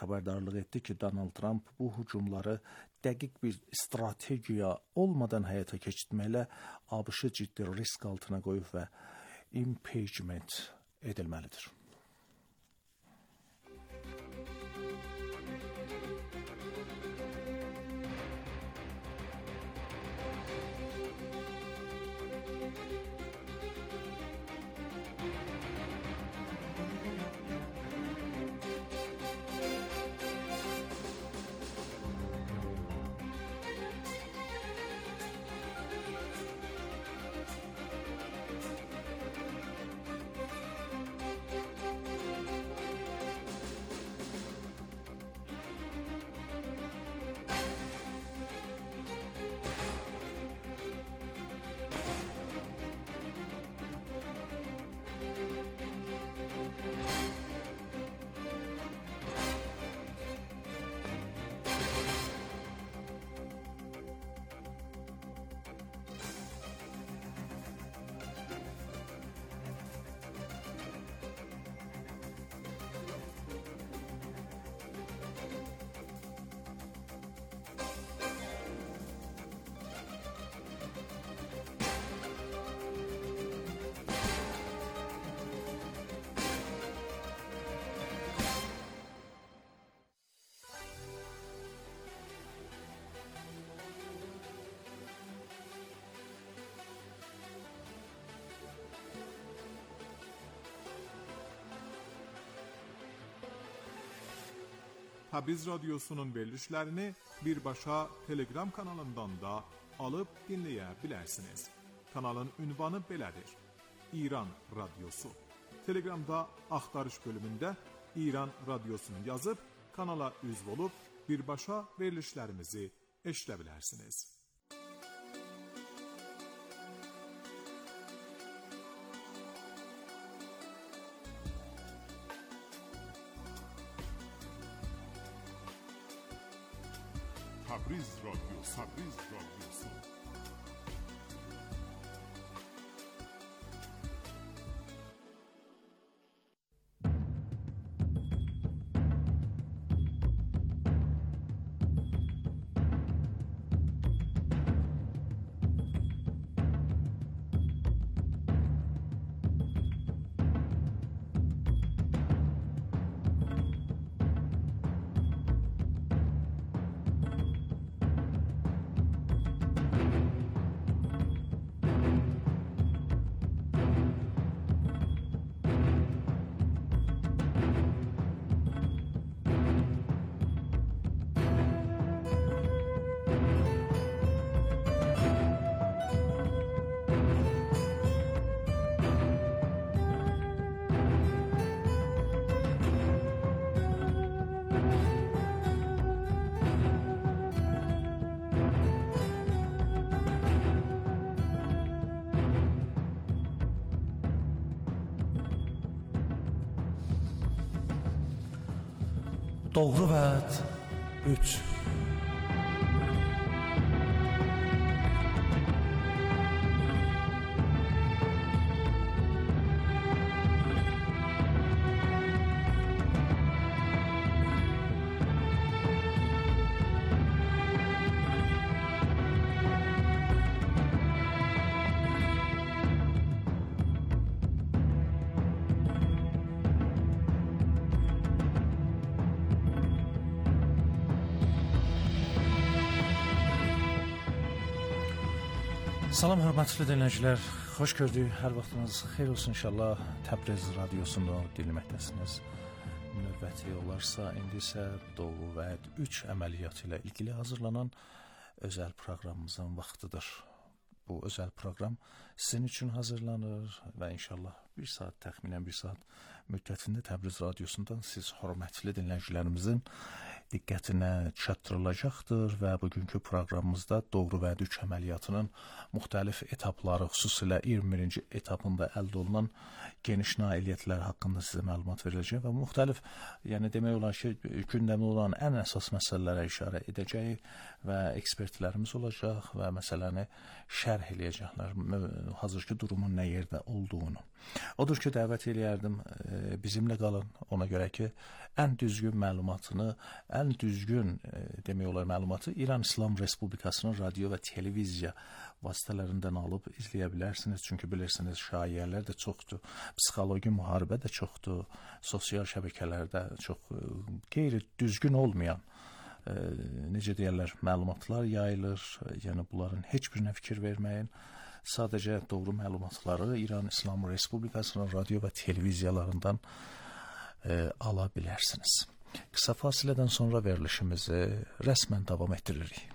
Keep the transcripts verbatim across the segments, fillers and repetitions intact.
xəbərdarlıq etdi ki, Donald Trump bu hücumları dəqiq bir strategiya olmadan həyata keçirməklə ABŞ-ı ciddi risk altına qoyub və impeachment edilməlidir. Təbriz Radyosu'nun verilişlərini birbaşa Telegram kanalından da alıb dinləyə bilərsiniz. Kanalın ünvanı belədir: İran Radyosu. Telegramda axtarış bölümündə İran Radyosunu yazıb kanala üzv olub birbaşa verilişlərimizi eşidə bilərsiniz. Təbriz Radyosu, Təbriz Radyosu. Doğru vəd üç. Salam hörmətli dinləyicilər, xoş gördük. Hər vaxtınız xeyir olsun inşallah. Təbriz Radiosunu dinləməkdəsiniz. Növbəti olarsa indi isə Doğru Vəd üç əməliyyatı ilə ilgili hazırlanan özəl proqramımızın vaxtıdır. Bu özəl proqram sizin üçün hazırlanır və inşallah bir saat, təxminən bir saat müddətində Təbriz Radiosundan siz hörmətli dinləyicilərimizin diqqətinə çatdırılacaqdır və bugünkü proqramımızda doğru vəd üç əməliyyatının müxtəlif etapları, xüsusilə iyirmi birinci etapında əldə olunan geniş nailiyyətlər haqqında sizə məlumat veriləcək və müxtəlif, yəni demək olar ki, gündəmdə olan ən əsas məsələlərə işarə edəcək və ekspertlərimiz olacaq və məsələni şərh eləyəcəklər, hazırki durumun nə yerdə olduğunu. Odur ki, dəvət eləyərdim, bizimlə qalın, ona görə ki, ən düzgün məlumatını, ən düzgün demək olar məlumatı İran İslam Respublikasının radio və televiziya vasitələrindən alıb izləyə bilərsiniz. Çünki bilirsiniz, şayiələr də çoxdur, psixoloji müharibə də çoxdur, sosial şəbəkələrdə çox qeyri düzgün olmayan, necə deyərlər, məlumatlar yayılır. Yəni bunların heç birinə fikir verməyin. Sadəcə doğru məlumatları İran İslam Respublikasının radio və televiziyalarından e, ala bilərsiniz. Qısa fasilədən sonra verilişimizi rəsmən davam etdiririk.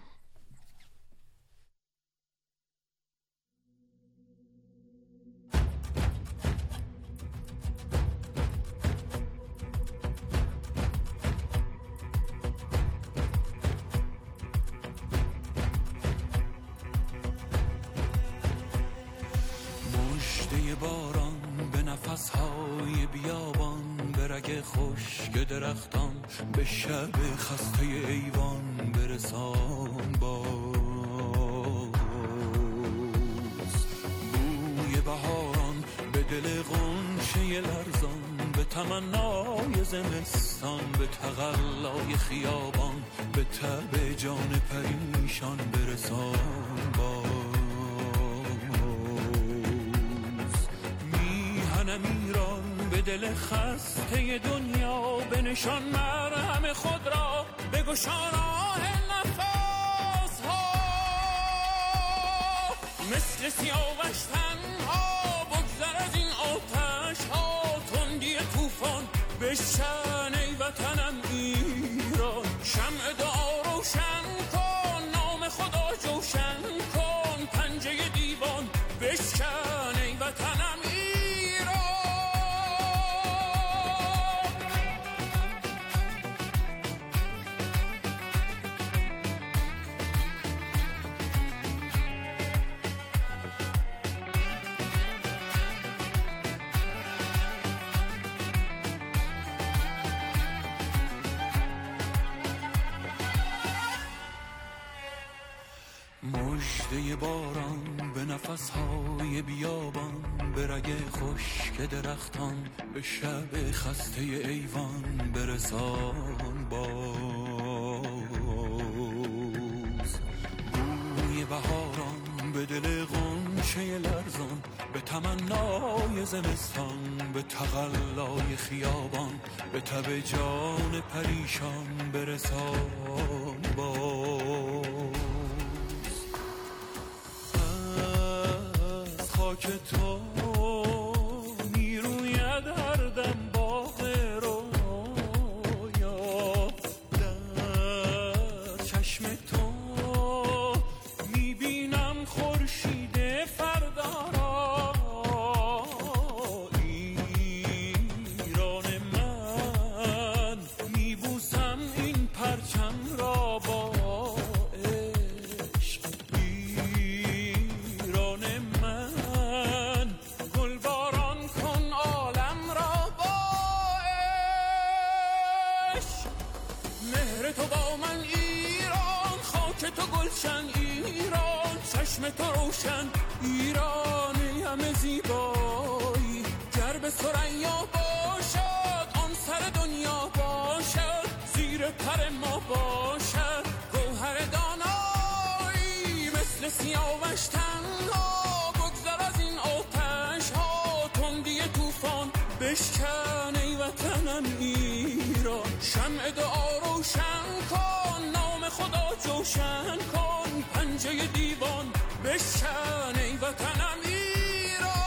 های بیابان به رگ خشک درختان به شب خسته ایوان برسان باز بوی بهاران به دل غنچه لرزان به تمنای زمستان به تقلای خیابان به تب جان پریشان برسان باز ایران به دل خسته دنیا بنشان مرهم خود را بگشا راه نفس ها مثل سیاوش تنها بگذر از این آتش ها تندی طوفان بشکن ای وطنم ایران شمع دعا روشن کن نام خدا جوشن کن پنجه دیوان بشکن ای وطنم مژده باران به نفسهای بیابان به رگ خشک درختان به شب خسته ایوان برسان باز بوی بهاران به دل غنچه لرزان به تمنای زمستان به تقلای خیابان به تب جان پریشان برسان باز که تو میروید هر دم باغ رویا در چشم تو میبینم خورشید فردا را ایران من میبوسم این پرچم را با تو گلشن ایران چشم تو روشن ایرانی همه زیبایی گر به ثریا باشد آن سر دنیا باشد زیر پر ما باشد گوهر دانایی مثل سیاوش تنها بگذر از این آتش ها تندی طوفان بشکن ای وطنم ایران شمع دعا روشن کن نام خدا جوشن کن پنجه دیوان بشکن ای وطنم ایران.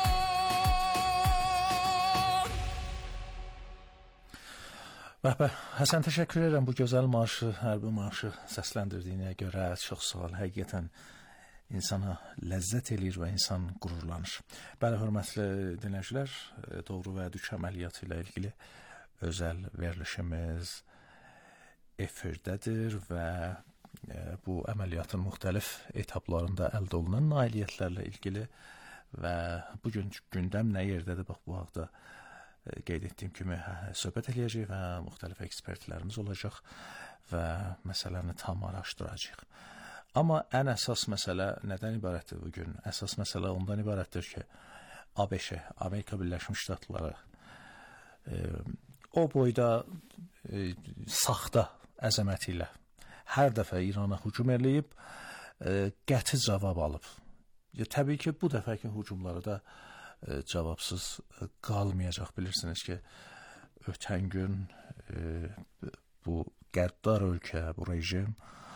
Bəh bəh, Həsən, təşəkkür edirəm bu gözəl marşı, hərbi marşı səsləndirdiyinə görə. Çox sağ ol, həqiqətən insana ləzzət eləyir və insan qürurlanır. Bəli, hörmətli dinləyicilər, doğru və düş əməliyyatı ilə ilgili özəl verilişimiz efirdədir və bu əməliyyatın müxtəlif etaplarında əldə olunan nailiyyətlərlə ilgili və bugün gündəm nə yerdədir, bax bu haqda qeyd etdiyim kimi söhbət eləyəcək və müxtəlif ekspertlərimiz olacaq və məsələni tam araşdıracaq. Amma ən əsas məsələ nədən ibarətdir bugün? Əsas məsələ ondan ibarətdir ki, ABŞ, Amerika Birləşmiş Ştatları e, o boyda e, saxta əzəməti ilə hər dəfə İrana hücum eləyib, e, qəti cavab alıb. Ya, təbii ki, bu dəfəki hücumları da e, cavabsız e, qalmayacaq. Bilirsiniz ki, ötən gün e, bu qəddar ölkə, bu rejim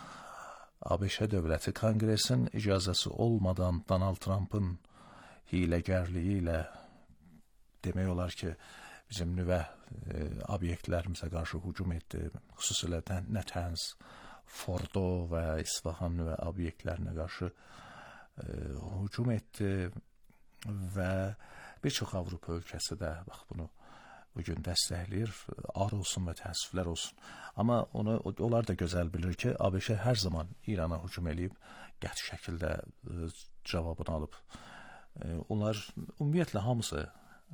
ABŞ dövləti Konqresin icazəsi olmadan Donald Trump'ın hiləgərliyi ilə demək olar ki, bizim nüvə e, obyektlərimizə qarşı hücum etdi. Xüsusilə Natanz, Fordo və İsfahan nüvə obyektlərinə qarşı e, hücum etdi və bir çox Avropa ölkəsi də bax bunu bugün dəstəkləyir. Ar olsun və təəssüflər olsun. Amma onu onlar da gözəl bilir ki, ABŞ hər zaman İrana hücum eləyib, qəti şəkildə e, cavabını alıb. E, onlar ümumiyyətlə hamısı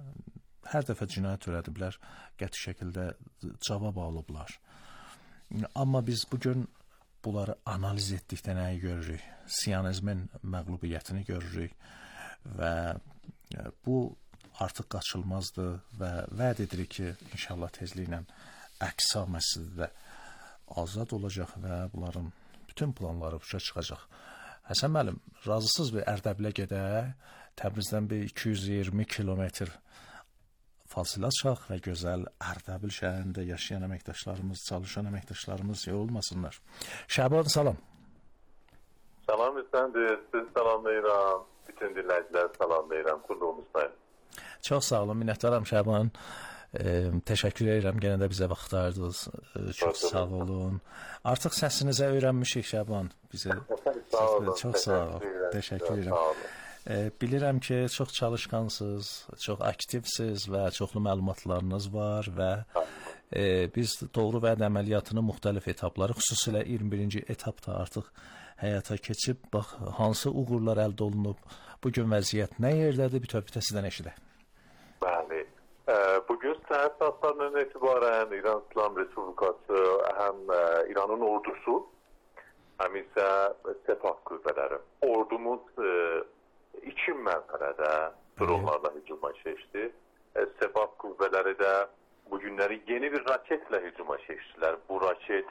hər dəfə cinayət törədiblər, qəti şəkildə cavab alıblar. Amma biz bugün bunları analiz etdikdə nəyi görürük? Siyonizmin məğlubiyyətini görürük və bu artıq qaçılmazdır və vəd edirik ki, inşallah tezliklə Əqsa məscidi də azad olacaq və bunların bütün planları başa çıxacaq. Həsən müəllim, razısınız bir Ərdəbilə gedək, Təbrizdən bir iki yüz iyirmi kilometr fasilə açaq və gözəl Ərdəbil şəhərində yaşayan əməkdaşlarımız, çalışan əməkdaşlarımız olmasınlar. Şaban, salam. Salam, üstəndir. Siz salamlayıram. Bütün dinləyicilər salamlayıram. Qurduğumuzdayım. Çox sağ olun, minnətdaram Şaban. E, təşəkkür edirəm, yenə də bizə vaxt ayırdınız. E, çox sağ olun. Artıq səsinizə öyrənmişik Şaban. Bizə sağ olun. Çox sağ olun. Təşəkkür edirəm. E, bilirəm ki, çox çalışqansınız, çox aktivsiz və çoxlu məlumatlarınız var və e, biz doğru vəd əməliyyatının müxtəlif etapları, xüsusilə iyirmi birinci etapda artıq həyata keçib, bax, hansı uğurlar əldə olunub, bugün vəziyyət nə yerdədir, bir töhbətə sizdən eşidək. Bəli. Bugün səhər saatlarından etibarən İran İslam Respublikası, həm İranın ordusu, həm isə Sepah qüvvələri. Ordumuz iki mənzərədə dronlarla hücuma keçdi. Sepah qüvvələri də bugünləri yeni bir raketlə hücuma keçdilər. Bu raket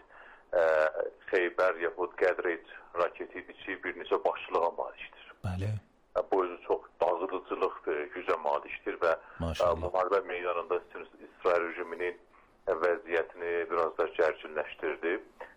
Xeybər yaxud Qədrid raketidir ki, bir neçə başlığa malikdir. Bəli. Bu özü çox dağıdıcılıqdır, gücə malikdir və müharibə meydanında İsrail rejiminin vəziyyətini biraz da gərginləşdirdi.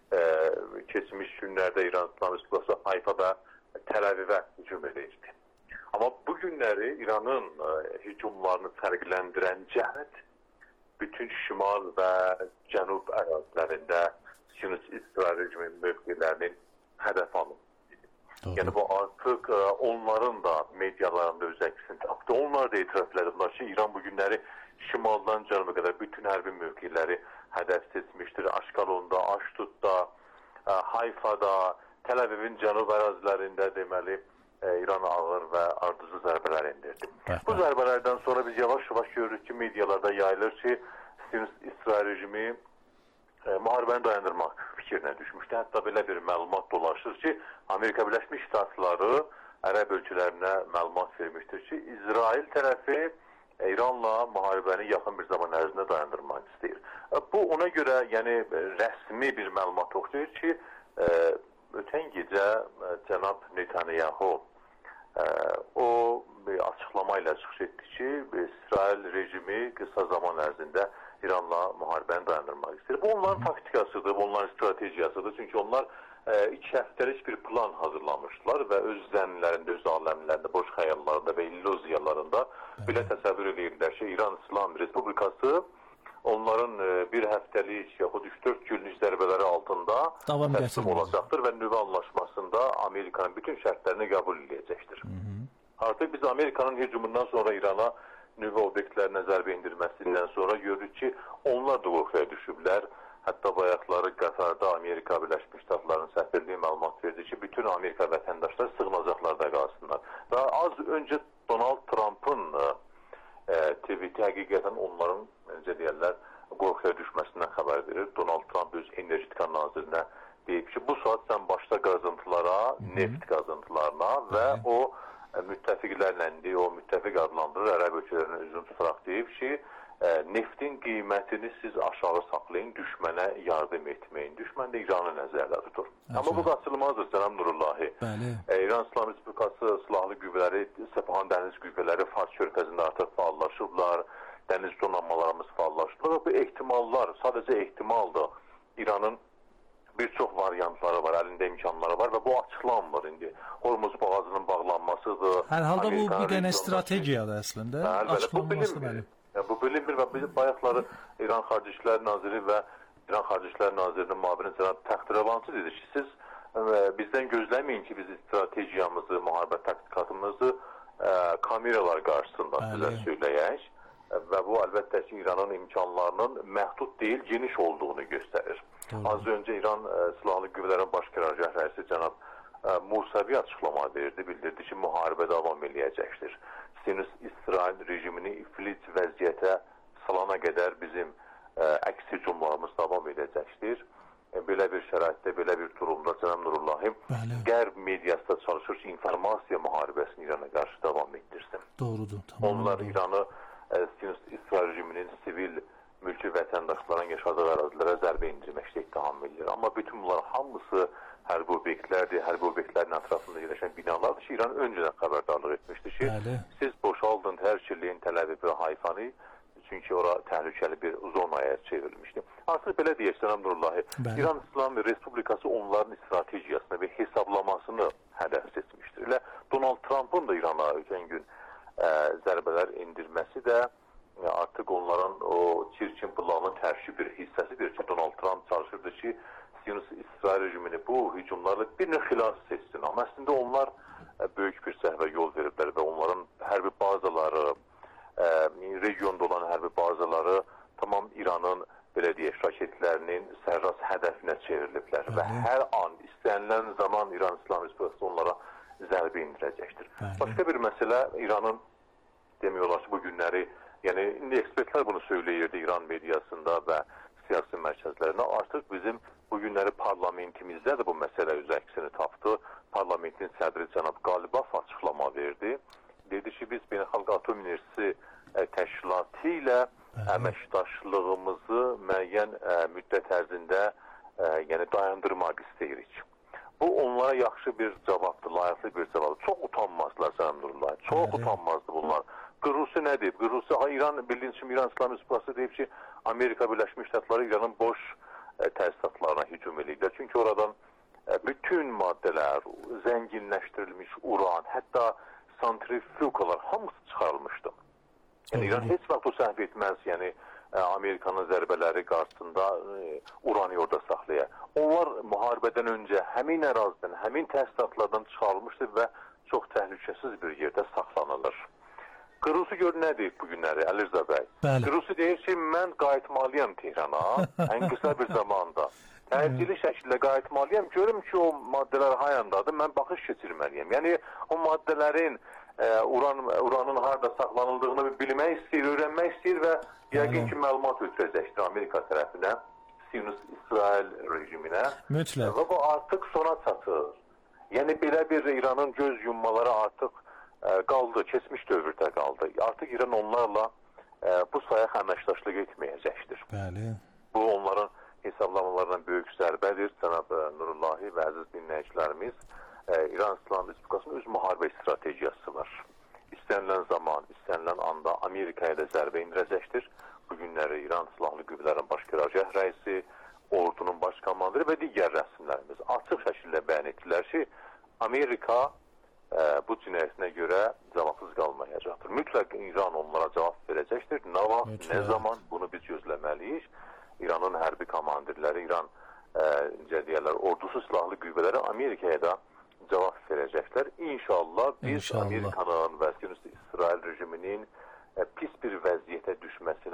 Keçmiş günlərdə İran İslam Respublikası Hayfada Təl-Əvivə hücum edirdi. Amma bu günləri İranın hücumlarını fərqləndirən cəhət bütün şimal və cənub ərazilərində Siyonist İsrail rejiminin mövqelərinin hədəf alındı. Doğru. Yəni bu artıq onların da medialarında öz əksini tapdı. Onlar da etiraf ediblər ki, İran bu günləri şimaldan cənuba qədər bütün hərbi mövqeləri hədəf seçmişdir. Aşqalonda, Aşdudda, Hayfada, Təl-Əvivin cənub ərazilərində deməli İran ağır və ardıcıl zərbələr endirdi. Bəh, bu zərbələrdən sonra biz yavaş-yavaş görürük ki, medialarda yayılır ki, İsrail rejimi e, müharibəni dayandırmaq fikrinə düşmüşdü. Hətta belə bir məlumat dolaşır ki, Amerika Birləşmiş Ştatları Ərəb ölkələrinə məlumat vermişdir ki, İsrail tərəfi İranla müharibəni yaxın bir zaman ərzində dayandırmaq istəyir. Bu ona görə yəni rəsmi bir məlumat oxuyur ki, e, ötən gecə e, cənab Netanyahu e, o bir açıqlama ilə çıxış etdi ki, İsrail rejimi qısa zaman ərzində İranla müharibəni dayandırmaq istəyir. Bu onların taktikasıdır, bu onların strategiyasıdır. Çünki onlar e, iki həftəlik bir plan hazırlamışdılar və öz zənnilərində, öz aləmlərində, boş xəyallarında və illüziyalarında belə təsəvvür edirlər ki, İran İslam Respublikası onların e, bir həftəlik yaxud üç dörd günlük zərbələri altında təslim olacaqdır və nüvə anlaşmasında Amerikanın bütün şərtlərini qəbul edəcəkdir. Hı -hı. Artıq biz Amerikanın hücumundan sonra İrana nüvə obyektlərinə zərbə indirməsindən sonra görürük ki, onlar da qorxuya düşüblər. Hətta bayaqları Qatarda Amerika Birləşmiş Ştatlarının səfirliyi məlumat verdi ki, bütün Amerika vətəndaşları sığınacaqlarda qalsınlar. Və az öncə Donald Trump'ın e, tweet'i həqiqətən onların, necə deyərlər, qorxuya düşməsindən xəbər verir. Donald Trump öz energetika nazirinə deyib ki, bu saat sən başda qazıntılara, Hı-hı. neft qazıntılarına və Hı-hı. o e, müttəfiqlərlə deyil, o müttəfiq adlandırır, ərəb ölkələrinə üzün tutaraq deyib ki, e, neftin qiymətini siz aşağı saxlayın, düşmənə yardım etməyin. Düşmən də İranı nəzərdə tutur. Əşə. Amma bu qaçılmazdır, Sənəm Nurullahi. E, İran İslam Respublikası Silahlı Qüvvələri, Səpahan Dəniz Qüvvələri Fars körfəzində artıq faallaşıblar, dəniz donanmalarımız faallaşıblar və bu ehtimallar, sadəcə ehtimaldır. İranın bir çox variantları var, əlində imkanları var və bu açıqlanmır indi. Hormuz boğazının bağlanmasıdır. Hər halda bu bir dənə strategiyadır əslində. Açıqlanması bəli. Yəni, bu bilinmir və biz bayaqları İran Xarici İşlər Naziri və İran Xarici İşlər Nazirinin müavini cənab Təxtirəvançı dedi ki, siz e, bizdən gözləməyin ki, biz strategiyamızı, müharibə taktikatımızı e, kameralar qarşısında sizə söyləyək və bu əlbəttə ki, İranın imkanlarının məhdud deyil, geniş olduğunu göstərir. Doğru. Az öncə İran e, Silahlı Qüvvələrin Baş Qərargah rəisi cənab e, Musavi açıqlama verdi, bildirdi ki, müharibə davam eləyəcəkdir. Siyonist-İsrail rejimini iflic vəziyyətə salana qədər bizim ə, əks hücumlarımız davam edəcəkdir. E, belə bir şəraitdə, belə bir durumda Cənab Nurullahi Qərb mediasında çalışır ki, informasiya müharibəsini İrana qarşı davam etdirsin. Doğrudur. Tamam, Onlar doğru. İranı Siyonist-İsrail rejiminin sivil mülki vətəndaşların yaşadığı ərazilərə zərbə indirməkdə ittiham edilir. Amma bütün bunlar hamısı hərbi obyektlərdir, hərbi obyektlərin ətrafında yerləşən binalardır ki, İran öncədən xəbərdarlıq etmişdir ki, Bəli. siz boşaldın Tərkirliyin, Təl-Əviv və Hayfanı, çünki ora təhlükəli bir zonaya çevrilmişdir. Artıq belə deyək, Sənəm Nurullahi, Bəli. İran İslam Respublikası onların stratejiyasını və hesablamasını hədəf seçmişdir. Elə Donald Trump'ın da İrana ötən gün ə, zərbələr indirməsi də ə, artıq onların o çirkin planının tərkib bir hissəsidir ki, Donald Trump çalışırdı ki, Siyonist-İsrail rejimini bu hücumlarla bir növ xilas seçsin. Amma əslində onlar ə, böyük bir səhvə yol veriblər və onların hərbi bazaları, ə, regionda olan hərbi bazaları tamam İranın belə deyək, raketlərinin sərras hədəfinə çevriliblər Bəli. və hər an istənilən zaman İran İslam Respublikası onlara zərbə indirəcəkdir. Bəli. Başqa bir məsələ İranın demək olar ki, bu günləri, yəni indi ekspertlər bunu söyləyirdi İran mediasında və siyasi mərkəzlərində. Artıq bizim bu günləri parlamentimizdə də bu məsələ öz əksini tapdı. Parlamentin sədri cənab Qalibaf açıqlama verdi. Dedi ki, biz Beynəlxalq Atom Enerjisi Təşkilatı ilə əməkdaşlığımızı müəyyən ə, müddət ərzində ə, yəni dayandırmaq istəyirik. Bu onlara yaxşı bir cavabdır, layiqli bir cavabdır. Çox utanmazlar Cənab Nurullah. Çox Bəli. utanmazdı bunlar. Qırrusi nə deyib? Qırrusi, İran, bildiyiniz kimi İran İslam Respublikası deyib ki, Amerika Birləşmiş Ştatları İranın boş ə, təsisatlarına hücum edirlər. Çünki oradan ə, bütün maddələr, zənginləşdirilmiş uran, hətta santrifugalar hamısı çıxarılmışdı. Yəni İran heç vaxt bu səhv etməz, yəni ə, Amerikanın zərbələri qarşısında ə, uranı orada saxlayır. Onlar müharibədən öncə həmin ərazidən, həmin təsisatlardan çıxarılmışdır və çox təhlükəsiz bir yerdə saxlanılır. Qırrusi gör nə deyib bu günləri, Əli Rza bəy? Qırrusi deyir ki, mən qayıtmalıyam Tehrana, ən qısa bir zamanda. Təcili şəkildə qayıtmalıyam, görüm ki, o maddələr hayandadır, mən baxış keçirməliyəm. Yəni, o maddələrin, ə, uran, uranın harada saxlanıldığını bilmək istəyir, öyrənmək istəyir və yəqin ki, məlumat ötürəcəkdir Amerika tərəfinə, Siyonist-İsrail rejiminə. Mütləq. Və bu artıq sona çatır. Yəni, belə bir İranın göz yummaları artıq qaldı, keçmiş dövrdə qaldı. Artıq İran onlarla ə, bu sayaq əməkdaşlıq etməyəcəkdir. Bəli. Bu onların hesablamalarından böyük zərbədir. Cənab Nurullahi və əziz dinləyicilərimiz, ə, İran İslam Respublikasının öz müharibə stratejiyası var. İstənilən zaman, istənilən anda Amerikaya da zərbə indirəcəkdir. Bu günləri İran Silahlı Qüvvələrin Baş Qərargah rəisi, ordunun baş komandiri və digər rəsmilərimiz açıq şəkildə bəyan etdilər ki, Amerika ə, bu cinayətinə görə cavabsız qalmayacaqdır. Mütləq İran onlara cavab verəcəkdir. Nə vaxt, Mütləq. nə zaman bunu biz gözləməliyik. İranın hərbi komandirləri, İran ə, deyərlər, ordusu silahlı qüvvələri Amerikaya da cavab verəcəklər. İnşallah biz İnşallah. Amerikanın və İsrail rejiminin ə, pis bir vəziyyətə düşməsinə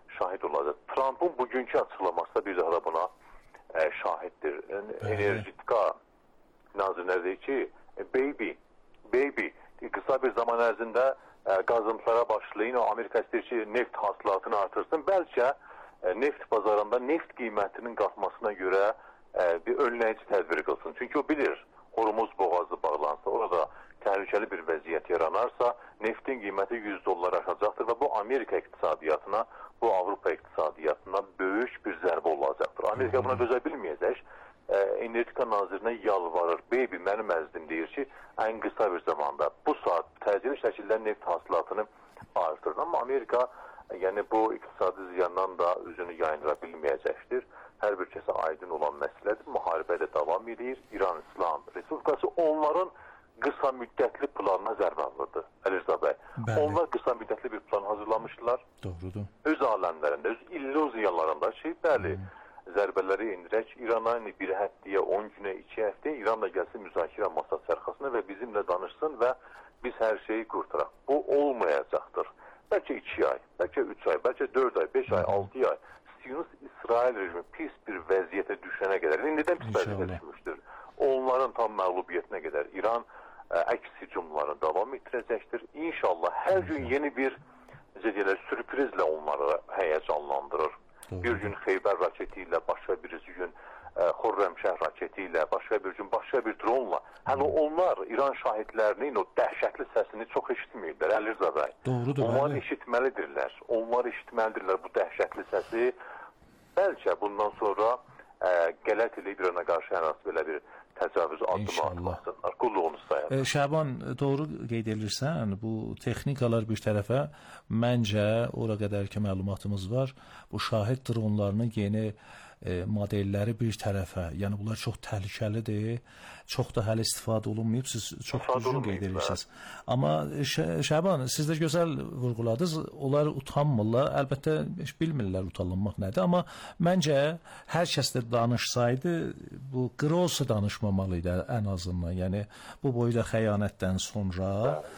şahid olacaq. Trump'ın bugünkü açıklaması bir daha da buna e, şahiddir. Energetika nazirləri deyir ki, baby, baby, qısa bir zaman ərzində e, qazıntılara başlayın. O Amerika istəyir ki, neft hasılatını artırsın. Bəlkə e, neft bazarında neft qiymətinin qalxmasına görə e, bir önləyici tədbir qılsın. Çünki o bilir, Hormuz boğazı bağlansa, orada təhlükəli bir vəziyyət yaranarsa, neftin qiyməti yüz dollar aşacaqdır və bu Amerika iqtisadiyyatına, bu Avropa iqtisadiyyatına böyük bir zərbə olacaqdır. Amerika buna dözə bilməyəcək. E, Energetika nazirinə yalvarır. Baby, mənim əzdim deyir ki, ən qısa bir zamanda bu saat təcili şəkildə neft hasilatını artırır. Amma Amerika yəni bu iqtisadi ziyandan da üzünü yayındıra bilməyəcəkdir. Hər bir kəsə aydın olan məsələdir. Müharibə də davam edir. İran İslam Respublikası onların qısa müddətli planına zərbə vurdu. Əlirza bəy. Bəli. Onlar qısa müddətli bir plan hazırlamışlar. Doğrudur. Öz aləmlərində, öz illüziyalarında şey, bəli, hmm. zərbələri indirək. İrana bir həftəyə, on günə, iki həftəyə İran da gəlsin müzakirə masası arxasına və bizimlə danışsın və biz hər şeyi qurtaraq. Bu olmayacaqdır. Bəlkə iki ay, bəlkə üç ay, bəlkə dörd ay, beş ay, altı ay. Siyonist-İsrail rejimi pis bir vəziyyətə düşənə qədər, indidən pis vəziyyətə düşmüşdür. Onların tam məğlubiyyətinə qədər İran ə, əks hücumlarını davam etdirəcəkdir. İnşallah hər gün yeni bir necə deyirlər, sürprizlə onları həyəcanlandırır. Doğru. Bir gün Xeybər raketi ilə, başqa bir gün ə, Xürrəmşah raketi ilə, başqa bir gün başqa bir dronla. Hələ onlar İran şahidlərinin o dəhşətli səsini çox eşitməyirlər, Əlirza bəy. Doğrudur. Onlar eşitməlidirlər. Onlar eşitməlidirlər bu dəhşətli səsi. Bəlkə bundan sonra ə, qələt eləyib İrana qarşı hər hansı belə bir təcavüz addımı atmasınlar. Qulluğunu sayar. E, Şaban, doğru qeyd edirsən. Bu texnikalar bir tərəfə, məncə ora qədər ki məlumatımız var. Bu şahid dronlarının yeni e, modelləri bir tərəfə. Yəni bunlar çox təhlükəlidir. Çox da hələ istifadə olunmayıb. Siz çox düzgün qeyd edirsiniz. Amma Şaban, siz də gözəl vurğuladınız. Onlar utanmırlar. Əlbəttə heç bilmirlər utanmaq nədir. Amma məncə hər kəs də danışsaydı, bu qrosu danışmamalıydı ən azından. Yəni bu boyda xəyanətdən sonra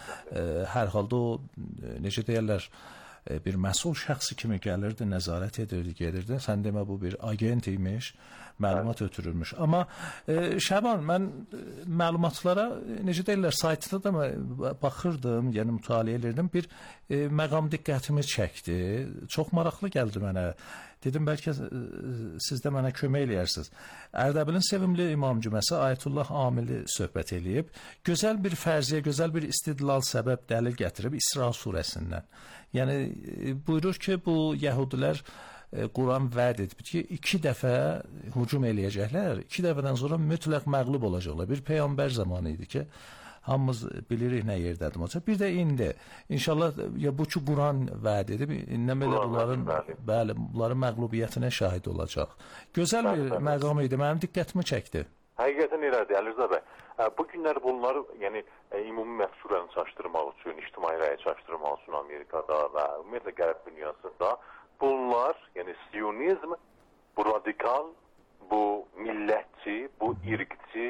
e, hər halda o e, necə deyirlər, bir məsul şəxsi kimi gəlirdi, nəzarət edirdi, gedirdi. Sən demə bu bir agent imiş, məlumat evet. ötürülmüş. Amma e, Şaban, mən məlumatlara, necə deyirlər, saytda da baxırdım, yəni mütaliə edirdim. Bir e, məqam diqqətimi çəkdi. Çox maraqlı gəldi mənə. Dedim, bəlkə e, siz də mənə kömək eləyərsiniz. Ərdəbilin sevimli imam cüməsi Ayətullah Amili söhbət eləyib. Gözəl bir fərziyə, gözəl bir istidlal səbəb dəlil gətirib İsra surəsindən. Yəni e, buyurur ki, bu yəhudilər e, Quran vəd edib ki, iki dəfə hücum eləyəcəklər, iki dəfədən sonra mütləq məğlub olacaqlar. Bir peyğəmbər zamanı idi ki, hamımız bilirik nə yerdədir olacaq. Bir də indi inşallah ya bu ki Quran vəd edib, innəm elə bunların bəli, bunların məğlubiyyətinə şahid olacaq. Gözəl bir bəli, məqam idi. Mənim diqqətimi çəkdi. Həqiqətən elədir, Əlirza bəy. Bu günlər bunları, yəni ümumi məhsullarını çaşdırmaq üçün, ictimai rəyi çaşdırmaq üçün Amerikada və ümumiyyətlə qərb dünyasında bunlar, yəni siyonizm, bu radikal, bu millətçi, bu irqçi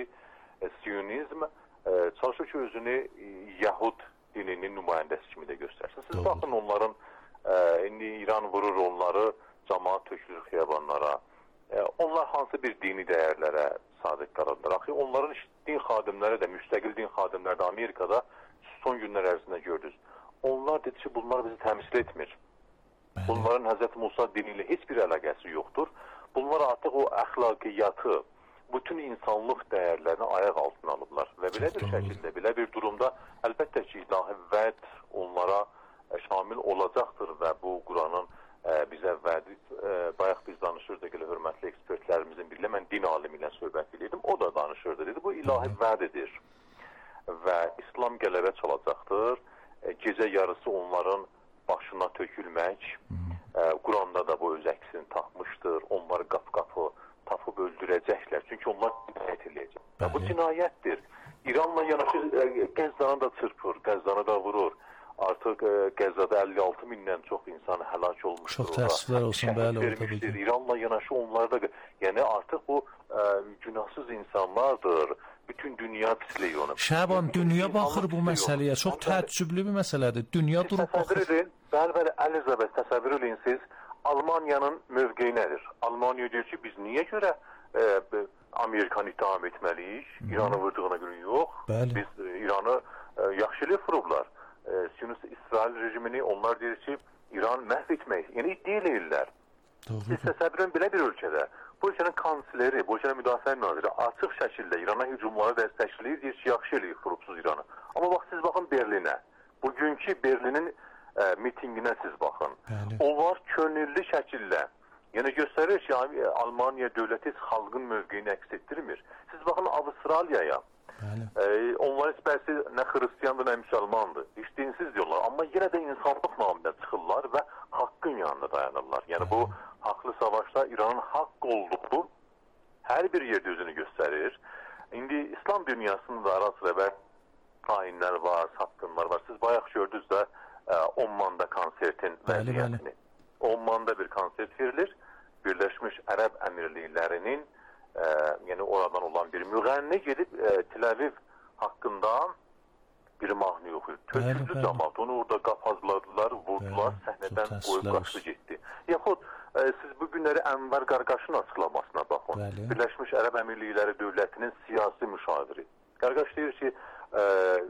siyonizm çalışır ki, özünü Yahud dininin nümayəndəsi kimi də göstərsin. Siz Doğru. Baxın onların, indi İran vurur onları, cəmaat tökülür xiyabanlara. Onlar hansı bir dini dəyərlərə sadiq qalanlar. Axı onların din xadimləri də, müstəqil din xadimləri də Amerikada son günlər ərzində gördünüz. Onlar dedi ki, bunlar bizi təmsil etmir. Bəli. Bunların Həzrət Musa dini ilə heç bir əlaqəsi yoxdur. Bunlar artıq o əxlaqiyyatı, bütün insanlıq dəyərlərini ayaq altına alıblar. Və belə bir şəkildə, belə bir durumda əlbəttə ki, ilahi vəd onlara şamil olacaqdır və bu Quranın bizə vədi, bayaq biz danışırdıq elə hörmətli ekspertlərimizin birilə, mən din alimi ilə söhbət edirdim, o da danışırdı, dedi, bu ilahi vəd edir və İslam qələbə çalacaqdır, gecə yarısı onların başına tökülmək, Quranda da bu öz əksini tapmışdır, onları qapı-qapı tapıb öldürəcəklər, çünki onlar cinayət eləyəcək. Və bu cinayətdir. İranla yanaşı Qəzzanı da çırpır, Qəzzanı da vurur. Artıq e, Qəzzada əlli altı mindən çox insan həlak olmuşdur. Çox təəssüflər olsun, bəli, o tabii ki. İranla yanaşı onlar da, yəni artıq bu e, günahsız insanlardır. Bütün dünya pisliyi onu. Şaban, dünya baxır bu məsələyə. Çox təəccüblü bir məsələdir. Dünya durub baxır. Bəli, bəli, Əlizabət, təsəvvür edin siz, Almaniyanın mövqeyi nədir? Almaniya deyir ki, biz niyə görə e, Amerikanı ittiham etməliyik? İranı vurduğuna görə yox. Bəli. Biz e, İranı e, yaxşılıq vurublar. E, Siyonist İsrail rejimini onlar deyir ki, İran məhv etmək. Yəni iddia eləyirlər. Siz təsəvvürün belə bir ölkədə bu ölkənin kansleri, bu ölkənin müdafiə naziri açıq şəkildə İrana hücumları dəstəkləyir, deyir ki, yaxşı eləyir vurubsuz İranı. Amma bax, siz baxın Berlinə. Bugünkü Berlinin e, mitinginə siz baxın. Bəli. Onlar könüllü şəkildə, yəni göstərir ki, Almaniya dövləti xalqın mövqeyini əks etdirmir. Siz baxın Avustraliyaya. E, onlar heç bərsi nə xristiyandır, nə müsəlmandır. Heç dinsiz diyorlar. Amma yenə də insanlıq namında çıxırlar və haqqın yanında dayanırlar. Yəni bu haqlı savaşda İranın haqq olduğu hər bir yerdə özünü göstərir. İndi İslam dünyasında da ara sıra və hainlər var, satqınlar var. Siz bayaq gördünüz də Ommanda konsertin vəziyyətini. Ommanda bir konsert verilir. Birləşmiş Ərəb Əmirliklərinin e, yəni oradan olan bir müğənni gedib e, Tel Aviv haqqında bir mahnı oxuyur. Töküldü cəmaat. Onu orada qapazladılar, vurdular, səhnədən qoyub qaçdı getdi. Yaxud e, siz bu günləri Ənvar Qarqaşın açıqlamasına baxın. Bəli. Birləşmiş Ərəb Əmirlikləri dövlətinin siyasi müşaviri. Qarqaş deyir ki, e,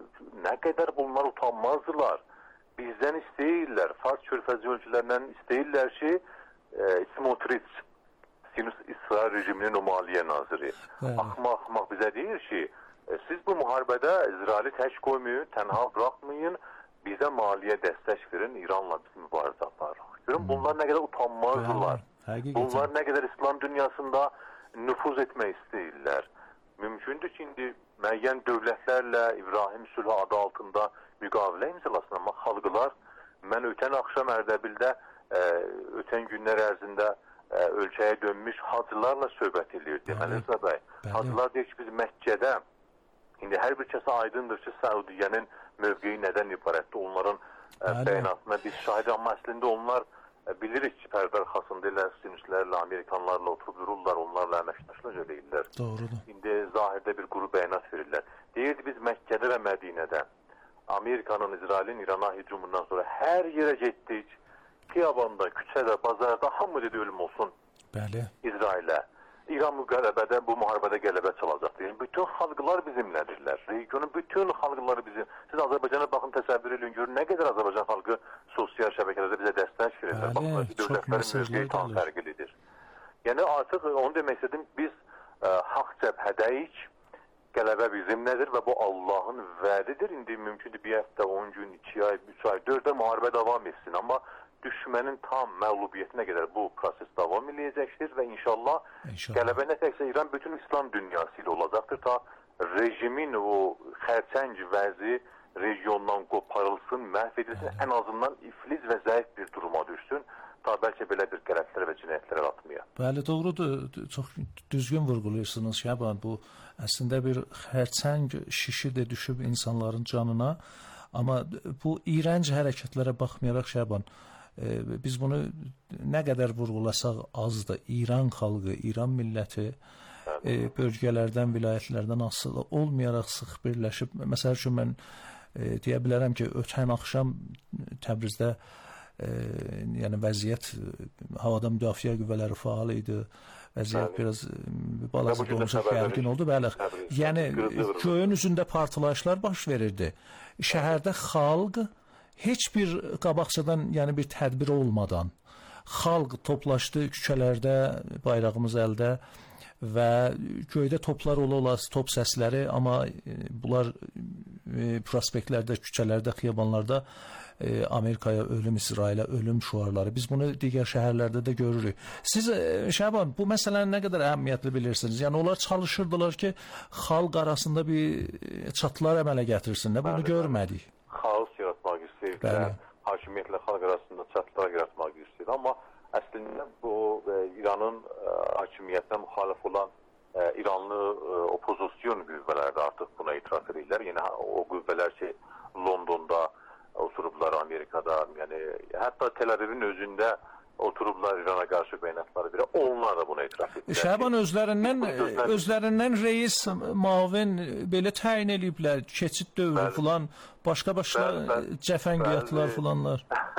nə qədər bunlar utanmazdılar. Bizdən istəyirlər, Fars körfəzi ölkələrindən istəyirlər ki, e, Smotrich, Siyonist İsrail rejiminin o maliyyə naziri. Axmaq-axmaq bizə deyir ki, e, siz bu müharibədə İsraili tək qoymayın, tənha buraxmayın, bizə maliyyə dəstək verin, İranla biz mübarizə aparırıq. Görün, bunlar nə qədər utanmazdılar. Bunlar nə qədər İslam dünyasında nüfuz etmək istəyirlər. Mümkündür ki, indi müəyyən dövlətlərlə İbrahim sülhü adı altında müqavilə imzalasın, amma xalqlar, mən ötən axşam Ərdəbildə, e, ötən günlər ərzində e, ölkəyə dönmüş hacılarla söhbət edir. Deməli, Rıza bəy, hacılar deyir ki, biz Məkkədə, indi hər bir kəsə aydındır ki, Səudiyyənin mövqeyi nədən ibarətdir, onların e, bəyanatına biz şahid, amma əslində onlar e, bilirik ki, pərdə arxasında ilə sinüslərlə, Amerikanlarla oturub dururlar, onlarla əməkdaşlıq edirlər. Doğrudur. İndi zahirdə bir quru bəyanat verirlər. Deyirdi, biz Məkkədə və Mədinədə Amerikanın, İsrailin İrana hücumundan sonra hər yerə getdik. Xiyabanda, küçədə, bazarda hamı dedi ölüm olsun. Bəli. İsrailə. İran bu qələbədə, bu müharibədə qələbə çalacaqdır. Yəni, bütün xalqlar bizimlədirlər. Regionun bütün xalqları bizim. Siz Azərbaycana baxın, təsəvvür edin, görün nə qədər Azərbaycan xalqı sosial şəbəkələrdə bizə dəstək verirlər. Baxın, dövlətlərin mövqeyi tam fərqlidir. Yəni, artıq onu demək istədim, biz ə, haqq cəbhədəyik. Qələbə bizimlədir və bu Allahın vədidir. İndi mümkündür bir həftə, on gün, iki ay, üç ay, dörd ay müharibə davam etsin. Amma düşmənin tam məğlubiyyətinə qədər bu proses davam edəcəkdir və inşallah, inşallah. qələbə nə təkcə İran bütün İslam dünyası ilə olacaqdır. Ta rejimin o xərçəng vəzi regiondan qoparılsın, məhv edilsin, Bəli. ən azından iflic və zəif bir duruma düşsün. Ta bəlkə belə bir qələtlər və cinayətlər atmaya. Bəli, doğrudur. Çox düzgün vurğulayırsınız Şaban. Bu əslində bir xərçəng şişi də düşüb insanların canına. Amma bu iyrənc hərəkətlərə baxmayaraq Şaban, e, biz bunu nə qədər vurğulasaq azdır. İran xalqı, İran milləti e, bölgələrdən, vilayətlərdən asılı olmayaraq sıx birləşib. Məsəl üçün mən e, deyə bilərəm ki, ötən axşam Təbrizdə E, yəni vəziyyət, havada müdafiə qüvvələri faal idi. Vəziyyət biraz balaca olacaq gərgin oldu. Bəli. Yəni göyün üzündə partlayışlar baş verirdi. Şəhərdə xalq heç bir qabaqcadan, yəni bir tədbir olmadan xalq toplaşdı küçələrdə, bayrağımız əldə və göydə toplar ola-ola top səsləri, amma bunlar prospektlərdə, küçələrdə, xiyabanlarda Amerikaya ölüm, İsrailə ölüm şüarları. Biz bunu digər şəhərlərdə də görürük. Siz Şaban, bu məsələni nə qədər əhəmiyyətli bilirsiniz? Yəni onlar çalışırdılar ki, xalq arasında bir çatlar əmələ gətirsinlər. Bunu görmədik. Xaos yaratmaq istəyirlər. Hakimiyyətlə xalq arasında çatlar yaratmaq istəyir. Amma əslində bu e, İranın e, hakimiyyətinə müxalif olan e, İranlı e, opozisyon qüvvələri də artıq buna etiraz edirlər. Yəni o qüvvələr ki, Londonda oturublar, Amerikada, yəni hətta Tel Avivin özündə oturublar İrana qarşı bəyanatları verə. Onlar da buna etiraf etdilər. Şaban özlərindən özlərindən reis, mavin belə təyin eləyiblər, keçid dövrü filan, başqa-başqa cəfəngiyatlar filanlar.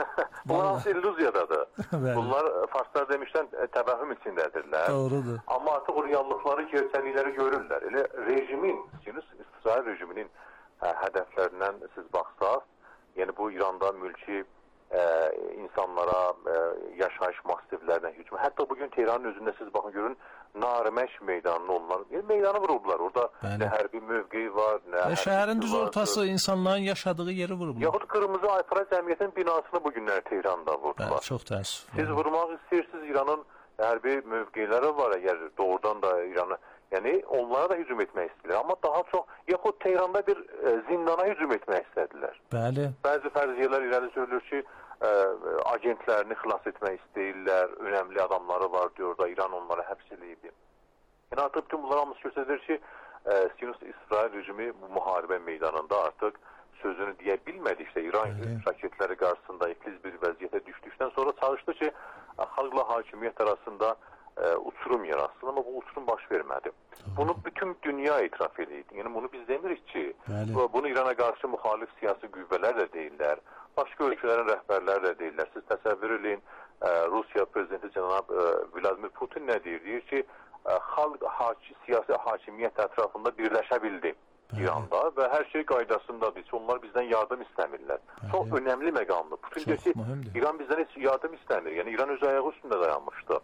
Bunlar aslında illüziyadadır. Bunlar farslar demişdən təvəhhüm içindədirlər. Doğrudur. Amma artıq o reallıqları, gerçəklikləri görürlər. Elə rejimin, İsrail rejiminin hə, hədəflərindən siz baxsaq, yəni bu İranda mülki e, insanlara, e, yaşayış masivlərinə hücum. Hətta bugün Tehranın özündə siz baxın görün, Nariməş meydanını onlar, yəni meydanı vurublar. Orada bəli. Nə hərbi mövqeyi var, nə və şəhərin düz ortası insanların yaşadığı yeri vurublar. Yaxud Qırmızı Aypara Cəmiyyətinin binasını bugünlər Tehranda vurdular. Bəli, çox təəssüf. Siz vurmaq istəyirsiniz, İranın hərbi mövqeləri var, əgər doğrudan da İranı, yəni onlara da hücum etmək istəyirlər. Amma daha çox, yaxud Tehranda bir e, zindana hücum etmək istədilər. Bəli. Bəzi fərziyyələr irəli sürülür ki, Ə, agentlərini xilas etmək istəyirlər, önəmli adamları var diyor da, İran onları həbs edib. Yəni artıq bütün bunlar hamısı göstərir ki, Siyonist İsrail rejimi bu müharibə meydanında artıq sözünü deyə bilmədi. İşte İran raketləri qarşısında ikliz bir vəziyyətə düşdükdən sonra çalışdı ki, xalqla hakimiyyət arasında ə, uçurum yaratsın, amma bu uçurum baş vermədi. Bunu bütün dünya etiraf edir. Yəni bunu biz demirik ki, bəli. Bunu İrana qarşı müxalif siyasi qüvvələr də deyirlər. Başqa ölkələrin rəhbərləri də deyirlər. Siz təsəvvür edin, Rusiya prezidenti cənab Vladimir Putin nə deyir? Deyir ki, xalq haki, siyasi hakimiyyət ətrafında birləşə bildi İranda və hər şey qaydasındadır. Onlar bizdən yardım istəmirlər. Bəli. Çox önəmli məqamdır. Putin deyir ki, mühümdür. İran bizdən heç yardım istəmir. Yəni İran öz ayağı üstündə dayanmışdı.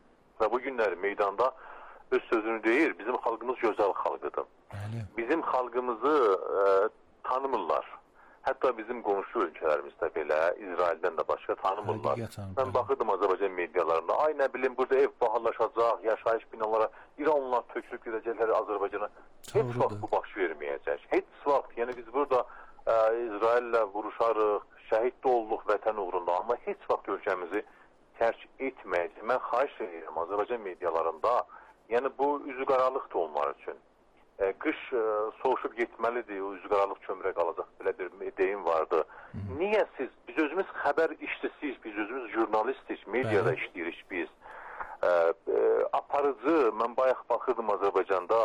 Və bu günləri meydanda öz sözünü deyir, bizim xalqımız gözəl xalqıdır. Bəli. Bizim xalqımızı ə, tanımırlar. Hətta bizim qonşu ölkələrimizdə belə, İsraildən də başqa tanımırlar. Həqiqətən, mən baxırdım Azərbaycan medialarında, ay nə bilim, burada ev bahalaşacaq, yaşayış binalara, İranlılar tökülüb gedəcəklər Azərbaycana. Heç vaxt bu baş verməyəcək. Heç vaxt, yəni biz burada ə, İsraillə vuruşarıq, şəhid də olduq vətən uğrunda, amma heç vaxt ölkəmizi tərk etməyəcək. Mən xahiş edirəm Azərbaycan medialarında, yəni bu üzüqaralıqdır onlar üçün. Qış ə, soğuşub getməlidir, o üzüqaralıq kömrə qalacaq, belə bir deyim vardı. Hı. Niyə siz, biz özümüz xəbər işçisiyik, biz özümüz jurnalistik, mediada bəli. İşləyirik biz. Ə, ə, aparıcı, mən bayaq baxırdım Azərbaycanda,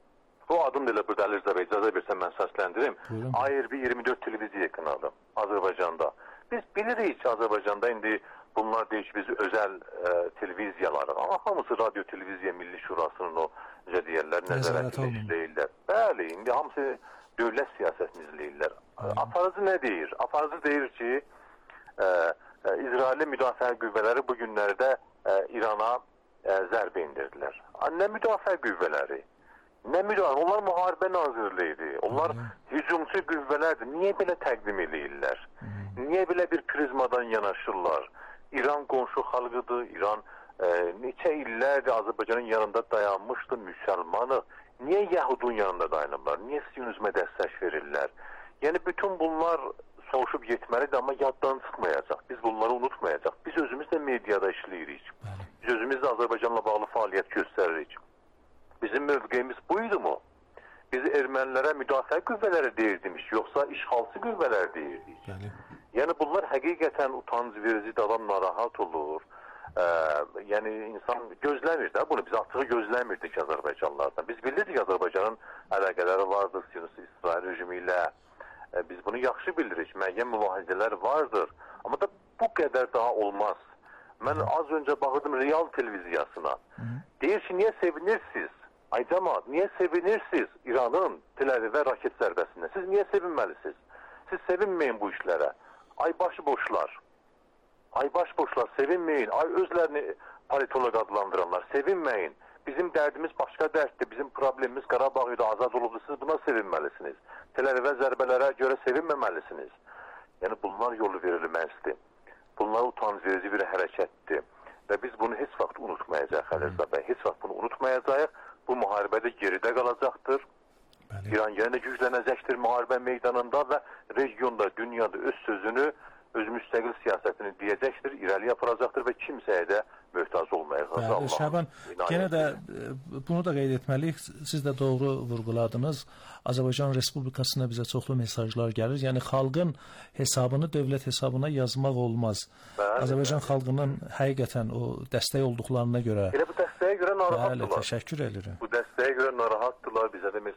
bu adım da elə burada Əli Rza bəy, icazə versən mən səsləndirim. A R B iyirmi dörd televiziya kanalı Azərbaycanda. Biz bilirik ki, Azərbaycanda indi bunlar deyir ki, biz özəl ə, televiziyalarıq, amma hamısı Radio Televiziya Milli Şurasının o necə deyərlər, nəzarətini izləyirlər. Bəli, indi hamısı dövlət siyasətini izləyirlər. Aparıcı nə deyir? Aparıcı deyir ki, ə, ə, İsrailli müdafiə qüvvələri bu günlərdə ə, İrana ə, zərbə indirdilər. Nə müdafiə qüvvələri? Nə müdafiə? Onlar müharibə nazirliyidir. Onlar Hı. hücumçu qüvvələrdir. Niyə belə təqdim edirlər? Niyə belə bir prizmadan yanaşırlar? İran qonşu xalqıdır, İran e, neçə illərdir Azərbaycanın yanında dayanmışdı, müsəlmanı. Niyə Yəhudun yanında dayanırlar? Niyə Siyonizmə dəstək verirlər? Yəni bütün bunlar soğuşub yetməlidir, amma yaddan çıxmayacaq. Biz bunları unutmayacaq. Biz özümüz də mediada işləyirik. Biz özümüz də Azərbaycanla bağlı fəaliyyət göstəririk. Bizim mövqeyimiz buydu mu? Biz ermənilərə müdafiə qüvvələri deyirdik, yoxsa işğalçı qüvvələr deyirdik. Bəli. Yəni bunlar həqiqətən utanc vericidir, adam narahat olur. Ee, yəni insan gözləmir də bunu, biz artıq gözləmirdik Azərbaycanlardan. Biz bilirdik Azərbaycanın əlaqələri vardır Siyonist İsrail rejimi ilə. Ee, biz bunu yaxşı bilirik, müəyyən mübarizələr vardır. Amma da bu qədər daha olmaz. Mən az öncə baxırdım Real televiziyasına. Deyir ki, niyə sevinirsiniz? Ay cəmaat, niyə sevinirsiniz İranın Tel Avivə raket zərbəsində? Siz niyə sevinməlisiniz? Siz sevinməyin bu işlərə. Ay başıboşlar, ay başıboşlar sevinməyin, ay özlərini politolog adlandıranlar sevinməyin. Bizim dərdimiz başqa dərddir, bizim problemimiz Qarabağ idi, azad olubdur, siz buna sevinməlisiniz. Tel Avivə zərbələrə görə sevinməməlisiniz. Yəni bunlar yolu verilməzdir. Bunlar utanc verici bir hərəkətdir. Və biz bunu heç vaxt unutmayacaq, Əli Rza bəy, heç vaxt bunu unutmayacaq. Bu müharibədə geridə qalacaqdır. Bəli. İran yenə güclənəcəkdir müharibə meydanında və regionda, dünyada öz sözünü, öz müstəqil siyasətini deyəcəkdir, irəli aparacaqdır və kimsəyə də möhtac olmayacaq. Bəli, Şaban, yenə də bunu da qeyd etməliyik, siz də doğru vurğuladınız. Azərbaycan Respublikasına bizə çoxlu mesajlar gəlir. Yəni xalqın hesabını dövlət hesabına yazmaq olmaz. Bəli, Azərbaycan bəli. Xalqının həqiqətən o dəstək olduqlarına görə. Elə bu dəstəyə görə narahatdırlar. Bəli, təşəkkür edirəm. Bu dəstəyə görə narahatdırlar, bizə də mesajlar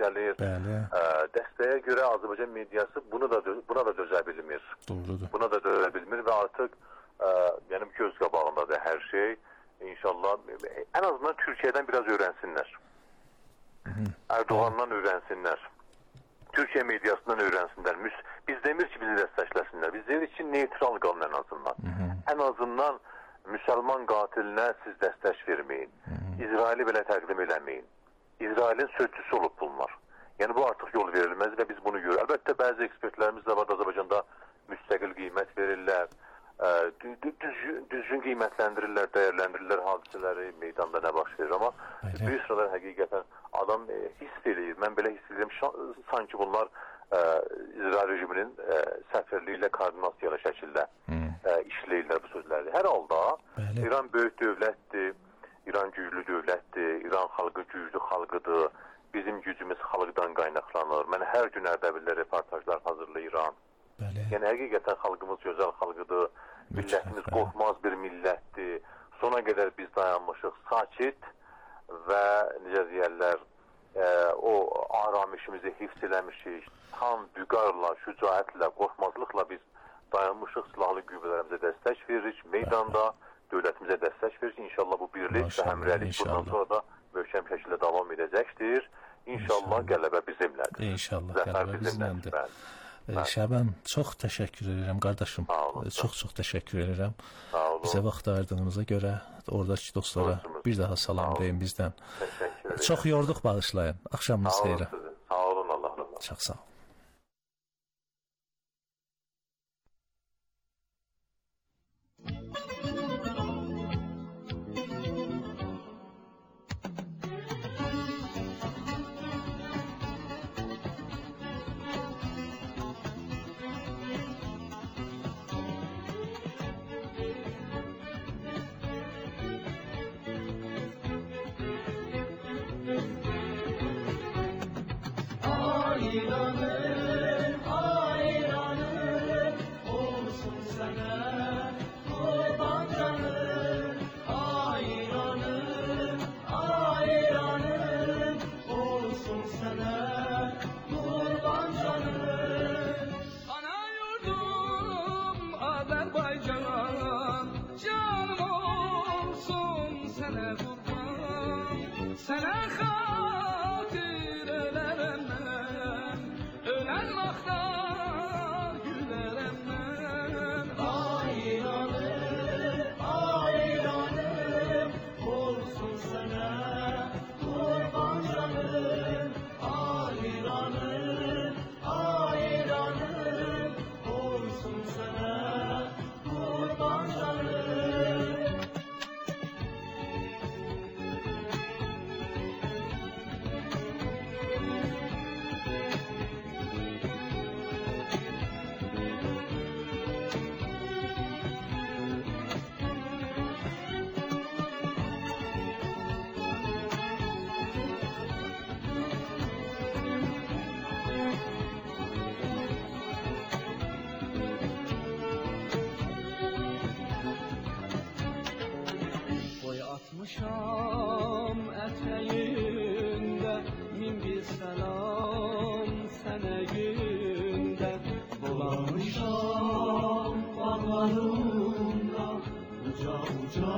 gəlir. Bəli. Ə, dəstəyə görə Azərbaycan mediası bunu da buna da dözə bilmir. Doğrudur. Buna da dözə bilmir və artıq ə, yəni göz qabağındadır hər şey. İnşallah ən azından Türkiyədən biraz öyrənsinlər. Erdoğandan öyrənsinlər. Türkiyə mediasından öyrənsinlər. Biz demir ki, bizi dəstəkləsinlər. Biz deyirik ki, neytral qalın ən azından. Hı -hı. Ən azından müsəlman qatilinə siz dəstək verməyin. Hı -hı. İsraili belə təqdim eləməyin. İsrailin sözcüsü olub bunlar. Yəni bu artıq yol verilməz və biz bunu görürük. Əlbəttə bəzi ekspertlərimiz də var, Azərbaycanda müstəqil qiymət verirlər. Düzgün, düzgün qiymətləndirirlər, dəyərləndirirlər hadisələri, meydanda nə baş verir. Amma bir sıralar həqiqətən adam e, hiss edir, mən belə hiss edirəm, sanki bunlar e, İsrail rejiminin e, səfirliyi ilə koordinasiyalı şəkildə e, işləyirlər bu sözləri. Hər halda Bəli. İran böyük dövlətdir, İran güclü dövlətdir, İran xalqı güclü xalqıdır, bizim gücümüz xalqdan qaynaqlanır. Mən hər gün Ərdəbildə reportajlar hazırlayıram. Bəli. Yəni həqiqətən xalqımız gözəl xalqıdır, millətimiz qorxmaz bir millətdir. Sona qədər biz dayanmışıq, sakit və necə deyərlər, e, o aramışımızı hifz eləmişik, tam vüqarla, şücaətlə, qorxmazlıqla biz dayanmışıq, silahlı qüvvələrimizə dəstək veririk, meydanda dövlətimizə dəstək veririk. İnşallah bu birlik və həmrəylik bundan sonra da möhkəm şəkildə davam edəcəkdir. İnşallah qələbə bizimlədir. İnşallah qələbə bizimlədir. Şaban, çox təşəkkür edirəm qardaşım. Çox-çox təşəkkür edirəm. Bizə vaxt ayırdığınıza görə oradakı dostlara bir daha salam deyin bizdən. Çox yorduq, bağışlayın. Axşamınız xeyrə. Sağ olun, Allah razı olsun. Çox sağ olun. Şam ətəyində min bir səlam sənə gündə Bulamışam bağlarında uca uca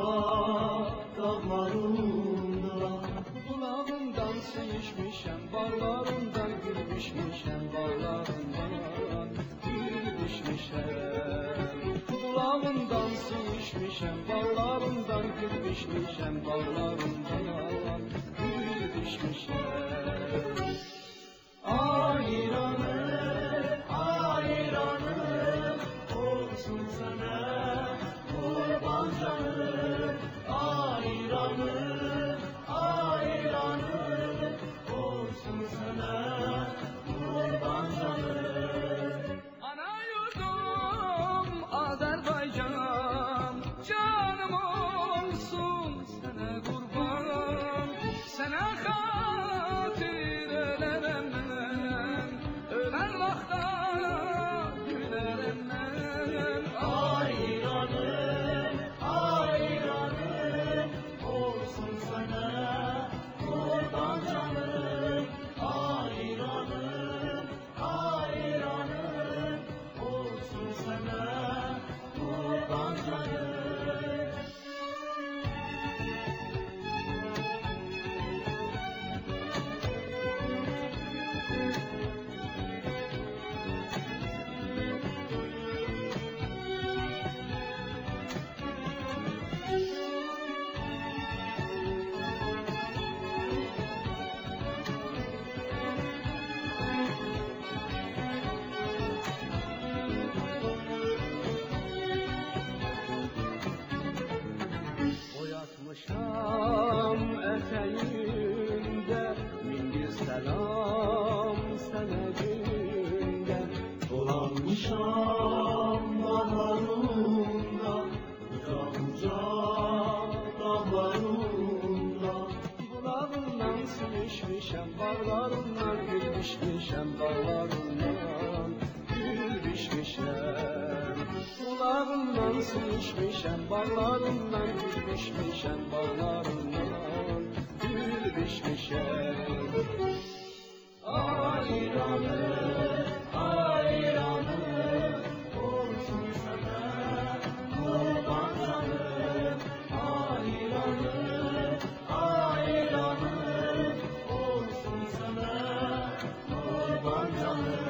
dağlarında Bulağından sevişmişəm bağlarından gül düşmüşəm bağlarından gül düşmüşəm Bulağından sevişmişəm bağlarından gül düşmüşəm bağlarından gül düşmüşəm Ayranım, ayranım olsun sənə qurban canım Ayranım, ayranım olsun sənə qurban canım Ana yurdum Azərbaycan canım olsun sənə qurban Sənə xatir su içmişem bağlarından, gül biçmişem bağlarından, gül biçmişem. Kulağından su içmişem bağlarından, gül biçmişem bağlarından, gül biçmişem. Ayranım, ayranım, olsun sana kurban canım. Ayranım, ayranım, olsun sana kurban canım.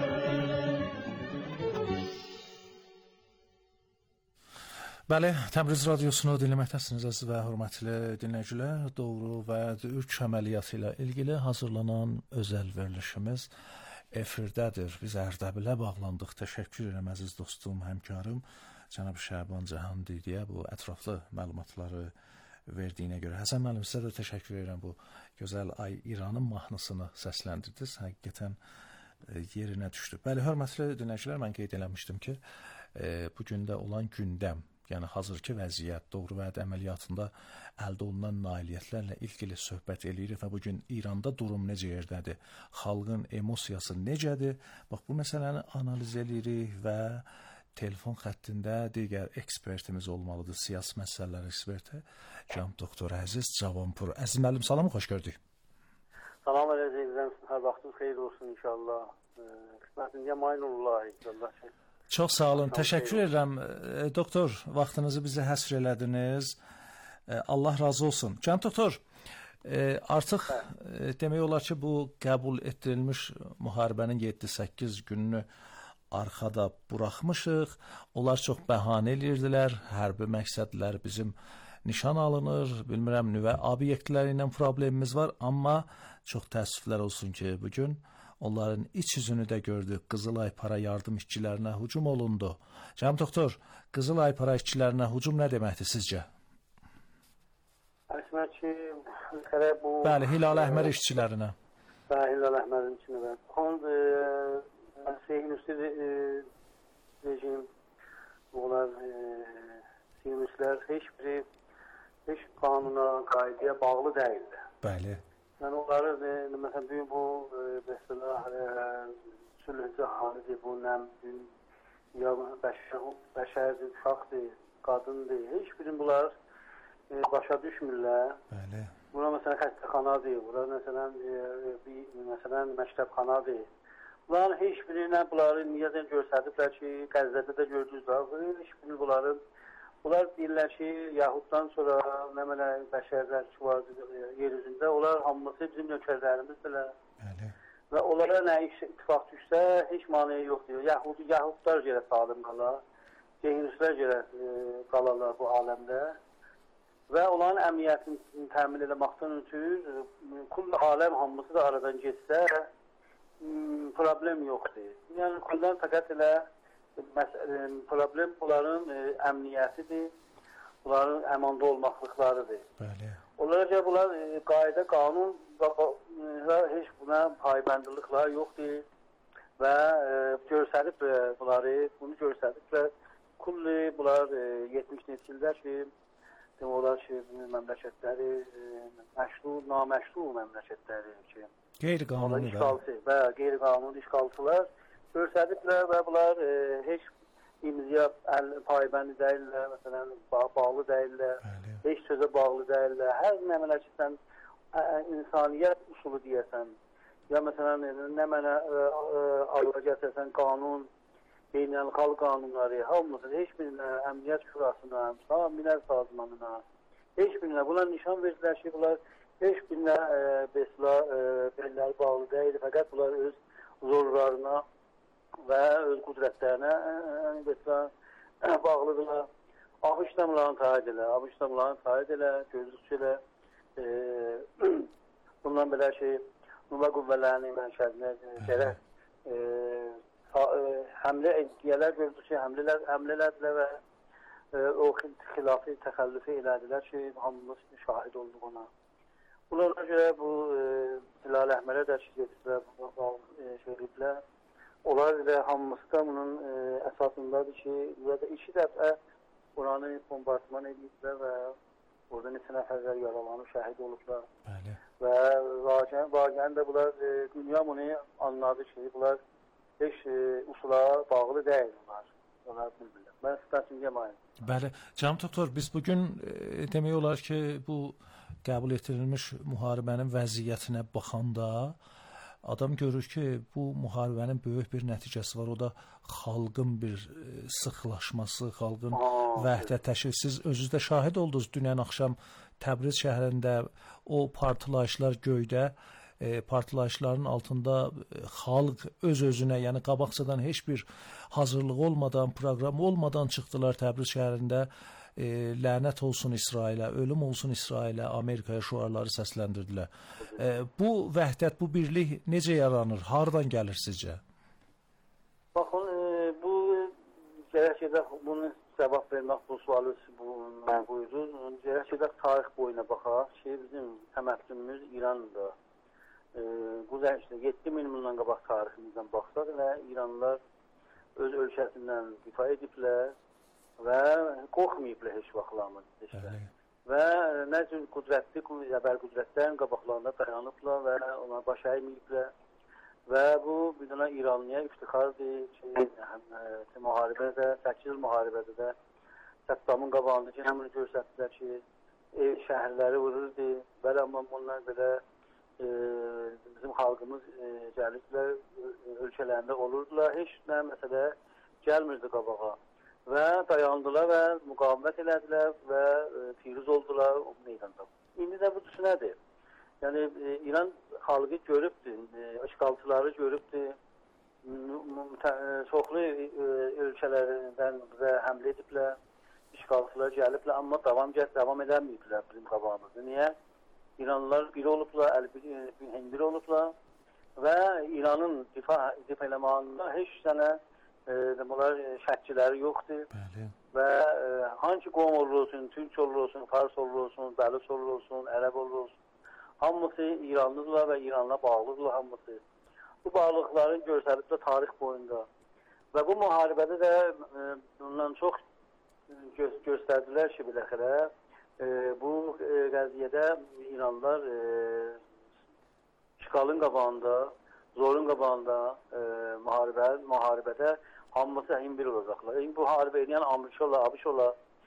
Bəli, Təbriz Radiosunu dinləməkdəsiniz əziz və hörmətli dinləyicilər. Doğru və üç əməliyyatı ilə ilgili hazırlanan özəl verilişimiz efirdədir. Biz Ərdəbilə bağlandıq. Təşəkkür edirəm əziz dostum, həmkarım cənab Şaban Cahandidiyə bu ətraflı məlumatları verdiyinə görə. Həsən müəllim, sizə də təşəkkür edirəm bu gözəl Ay İranın mahnısını səsləndirdiniz. Həqiqətən yerinə düşdü. Bəli, hörmətli dinləyicilər, mən qeyd eləmişdim ki, bu gündə olan gündəm, yəni hazırki vəziyyət, doğru vəd əməliyyatında əldə olunan nailiyyətlərlə ilgili söhbət eləyirik və bugün İranda durum necə yerdədir, xalqın emosiyası necədir, bax bu məsələni analiz eləyirik və telefon xəttində digər ekspertimiz olmalıdır, siyasi məsələlər eksperti, cənab doktor Əziz Cavanpur. Əziz müəllim, salam, xoş gördük. Salam əziz, hər vaxtınız xeyir olsun inşallah. Xidmətinizə mayin olurlar inşallah. Çox sağ olun, təşəkkür edirəm. Doktor, vaxtınızı bizə həsr elədiniz. Allah razı olsun. Cənab doktor, artıq demək olar ki, bu qəbul etdirilmiş müharibənin yeddi səkkiz gününü arxada buraxmışıq. Onlar çox bəhanə edirdilər. Hərbi məqsədlər bizim nişan alınır. Bilmirəm, nüvə obyektləri ilə problemimiz var. Amma çox təəssüflər olsun ki, bugün onların iç yüzünü də gördük. Qızılay para yardım işçilərinə hücum olundu. Cənab doktor, Qızılay para işçilərinə hücum nə deməkdir sizcə? Əsmər ki, xərə bu... Bəli, Hilal Əhmər işçilərinə. Bəli, Hilal Əhmərin içində. Xond, Siyonist rejim, onlar Siyonistlər heç biri, heç qanuna, qaydaya bağlı deyildir. Bəli. Yəni onları, məsələn, bu, mesela, sülhücü halidir, bu nəmdir, ya bəşərdir, uşaqdır, qadındır, heç birin bunlar başa düşmürlər. Bəli. Bura, məsələn, xəstəxanadır, bura, məsələn, bir, məsələn, məktəbxanadır. Bunların heç birinə bunları niyyətən görsədiblər ki, qəzzədə də gördünüz da, heç birini bunların bunlar deyirlər ki, Yahuddan sonra nə mənə bəşərlər ki var yer üzündə, onlar hamısı bizim nökərlərimizdirlər. Bəli. Və onlara nə iş ittifaq düşsə, heç maniyə yoxdur. Yahud, Yahudlar görə salim qalar, Siyonistlər görə qalarlar bu aləmdə. Və onların əmniyyətini təmin etməkdən ötürü, kull aləm hamısı da aradan geçsə, problem yoxdur. Yəni, kullan fəqət elə problem bunların e, əmniyyətidir, bunların əmanda olmaqlıqlarıdır. Bəli. Onlara görə bunlar e, qayda, qanun və heç buna paybəndliklər yoxdur və e, görsədib e, bunları, bunu görsədiblər. Kulli bunlar e, yetmiş neçildə ki, demək olar ki, məmləkətləri e, məşru, naməşru məmləkətləri ki, qeyri-qanuni və qeyri-qanuni işğalçılar görsədiblər və bunlar e, heç imzaya paybəndi deyirlər, məsələn, bağlı deyirlər, Bəli. Heç sözə bağlı deyirlər. Hər nə mənə ki, sən insaniyyət usulu deyəsən, ya məsələn, nə mənə alığa gətirsən qanun, beynəlxalq qanunları, hamısı, heç birinə əmniyyət şurasına, minər sazmanına, heç birinə, bunlar nişan verdilər ki, bunlar heç birinə besla belləri bağlı deyil, fəqət bunlar öz zorlarına və öz qüdrətlərinə mesela, bağlıdırlar. Ağ işləmlərini taid elə, ağ işləmlərini taid elə, gözlükçü elə. E, bundan belə şey, nüvə qüvvələrinin mənşədinə gərək e, e, həmlə ediyələr gördükçə həmlələr, həmlələrdirlər və e, o xilafı təxəllifi elədilər ki, hamımız şahid olduq ona. Bunlara görə bu e, Hilal Əhmərə də ki, gedirlər, şey ediblər. Onlar da hamısı da bunun e, əsasındadır ki, burada iki dəfə buranı bombardıman ediblər və orada neçə nəfərlər yaralanıb, şəhid olublar. Bəli. Və Vagen, vagen de bunlar e, dünya bunu anladı ki bunlar heç e, usula bağlı değil bunlar. Onlar bilmirlər. Mən sizdən yemayım. Bəli, cənab doktor, biz bugün e, demək olar ki, bu qəbul etdirilmiş müharibənin vəziyyətinə baxanda adam görür ki, bu müharibənin böyük bir nəticəsi var. O da xalqın bir e, sıxlaşması, xalqın vəhdət-təşkili. Siz özünüz də şahid oldunuz dünən axşam Təbriz şəhərində o partlayışlar göydə, e, partlayışların altında e, xalq öz-özünə, yəni qabaqcadan heç bir hazırlığı olmadan, proqramı olmadan çıxdılar Təbriz şəhərində. E, lənət olsun İsrailə, ölüm olsun İsrailə, Amerikaya şüarları səsləndirdilər. E, bu vəhdət, bu birlik necə yaranır? Hardan gəlir sizcə? Baxın, e, bu gərək edək bunu cavab vermək bu sualı bu mən buyurur. Gərək edək tarix boyuna baxaq ki, bizim təməkkünümüz İrandır. E, Güzəştdə yeddi min bundan qabaq tariximizdən baxsaq və İranlılar öz ölkəsindən difa ediblər və qorxmayıblar heç vaxtlarında. Və nə cür qüdrətli, əvvəl qüdrətlərin qabaqlarında dayanıblar və ona baş əyməyiblər. Və bu bir dənə İranlıya iftixardır ki, müharibədə, səkkiz il müharibədə də Səddamın qabağında ki, həmini göstərdilər ki, ev şəhərləri vururdu. Bəli, amma bunlar belə e, bizim xalqımız e, gəliblər, ölkələrində olurdular. Heç nə məsələ gəlmirdi qabağa. Və dayandılar və müqavimət elədilər və e, firuz oldular o meydanda. İndi də bu düşünədir. Yəni e, İran xalqı görübdür, e, işğalçıları görübdür, çoxlu e, ölkələrdən bizə həmlə ediblər, işğalçılar gəliblər, amma davam davam edəməyiblər bizim qabağımızda. Niyə? İranlılar biri olublar, əlbir olublar və İranın difa, difa eləmağında heç sənə e, bunlar şəkçiləri yoxdur. Bəli. Və e, hangi qovm olur olsun, Türk olur olsun, Fars olur olsun, Bəluç olur olsun, Ərəb olur olsun, hamısı İranlıdırlar və İranla bağlıdırlar hamısı. Bu bağlılıqların göstərilibdə tarix boyunda. Və bu müharibədə də e, bundan çox gö göstərdilər ki, biləxərə, e, bu e, qəziyyədə İranlılar e, işğalın qabağında, zorun qabağında e, müharibə, müharibədə hamısı himbir olacaqlar. Bu müharibə edən Amerika ola, ABŞ ola,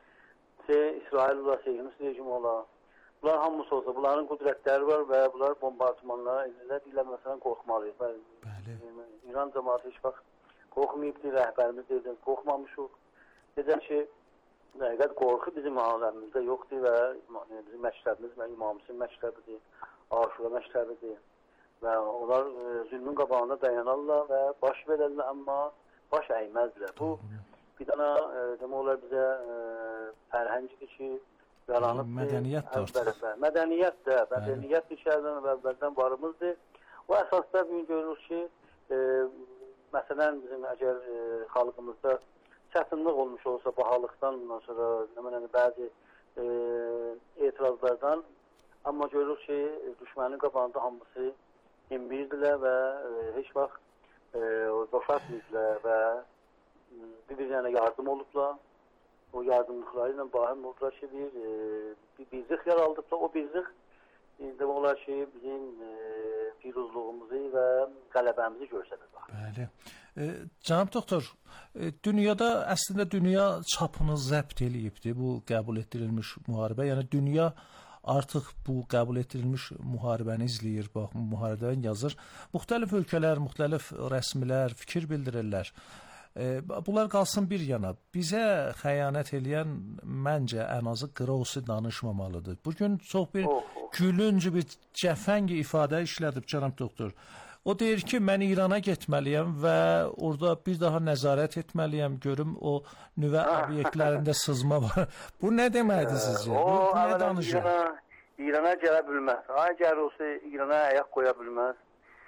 İsrail ola, Siyonist rejimi ola. Bunlar hamısı olsa, bunların qüdrətləri var və bunlar bombardımanlara edirlər, deyirlər, məsələn, qorxmalıyıq. Bəli. İran cəmaatı heç vaxt qorxmayıbdır, rəhbərimiz deyirlər, qorxmamışıq. Dedim ki, həqiqət qorxu bizim aləmimizdə yoxdur və bizim məktəbimiz və imamımızın məktəbidir, Aşura məktəbidir. Və onlar e, zülmün qabağında dayanarlar və baş verərlər, amma baş əyməzlər. Bu, bir dana, e, demək olar bizə e, fərhəngidir ki, yaranıb. Mədəniyyət də artıq. Mədəniyyət də, mədəniyyət içərdən və əvvəldən varımızdır. O əsasda bugün görürük ki, e, məsələn, bizim əgər e, xalqımızda çətinlik olmuş olsa, bahalıqdan, ondan sonra nə bəzi e, etirazlardan, amma görürük ki, düşmənin qabağında hamısı imbirdirlər və e, heç vaxt e, boşatmayıblar və bir-birlərinə yardım olublar. O yardımlıqları ilə bahim oldular ki, bir, e, bir birlik yaraldıqda, o birlik e, demək olar ki, bizim e, firuzluğumuzu və qələbəmizi göstərir. Bəli. E, Cənab doktor, e, dünyada əslində dünya çapını zəbt eləyibdir bu qəbul etdirilmiş müharibə. Yəni dünya artıq bu qəbul etdirilmiş müharibəni izləyir, bax, müharibədən yazır. Müxtəlif ölkələr, müxtəlif rəsmilər fikir bildirirlər. E, bunlar qalsın bir yana. Bizə xəyanət eləyən məncə ən azı Qrosi danışmamalıdır. Bugün çox bir gülünc bir cəfəng ifadə işlədib cənab doktor. O deyir ki, mən İrana getməliyəm və orada bir daha nəzarət etməliyəm, görüm o nüvə obyektlərində sızma var. Bu nə deməkdir sizcə? O, bu, bu nə danışır? İrana, İrana gələ bilməz. Əgər olsa İrana ayaq qoya bilməz.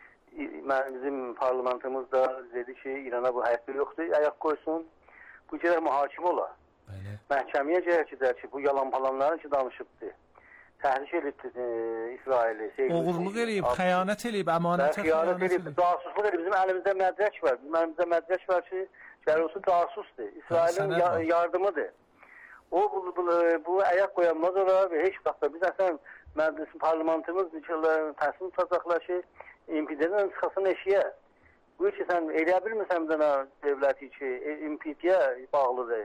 Bizim parlamentimiz da dedi ki, İrana bu həqqı yoxdur, ayaq qoysun. Bu gərək mühakimə ola. Bəli. Məhkəməyə gərək ki, ki, bu yalan falanların ki, danışıbdır. Təhrik edibdir e, İsraili. Oğurluq eləyib, xəyanət eləyib, əmanətə xəyanət eləyib. Casuslıq eləyib. Bizim əlimizdə mədrək var. Bizim əlimizdə mədrək var ki, Cərusu casusdur. İsrailin ya yardımıdır. O, bu, bu, bu ayaq qoyanmaz olar və heç vaxt da biz əsən məclis parlamentimiz təslim tutacaqlar ki, impeachment çıxasın eşiyə. Bu ki, sən eləyə bilmirsən bir dənə dövləti ki, impeachmentə bağlıdır.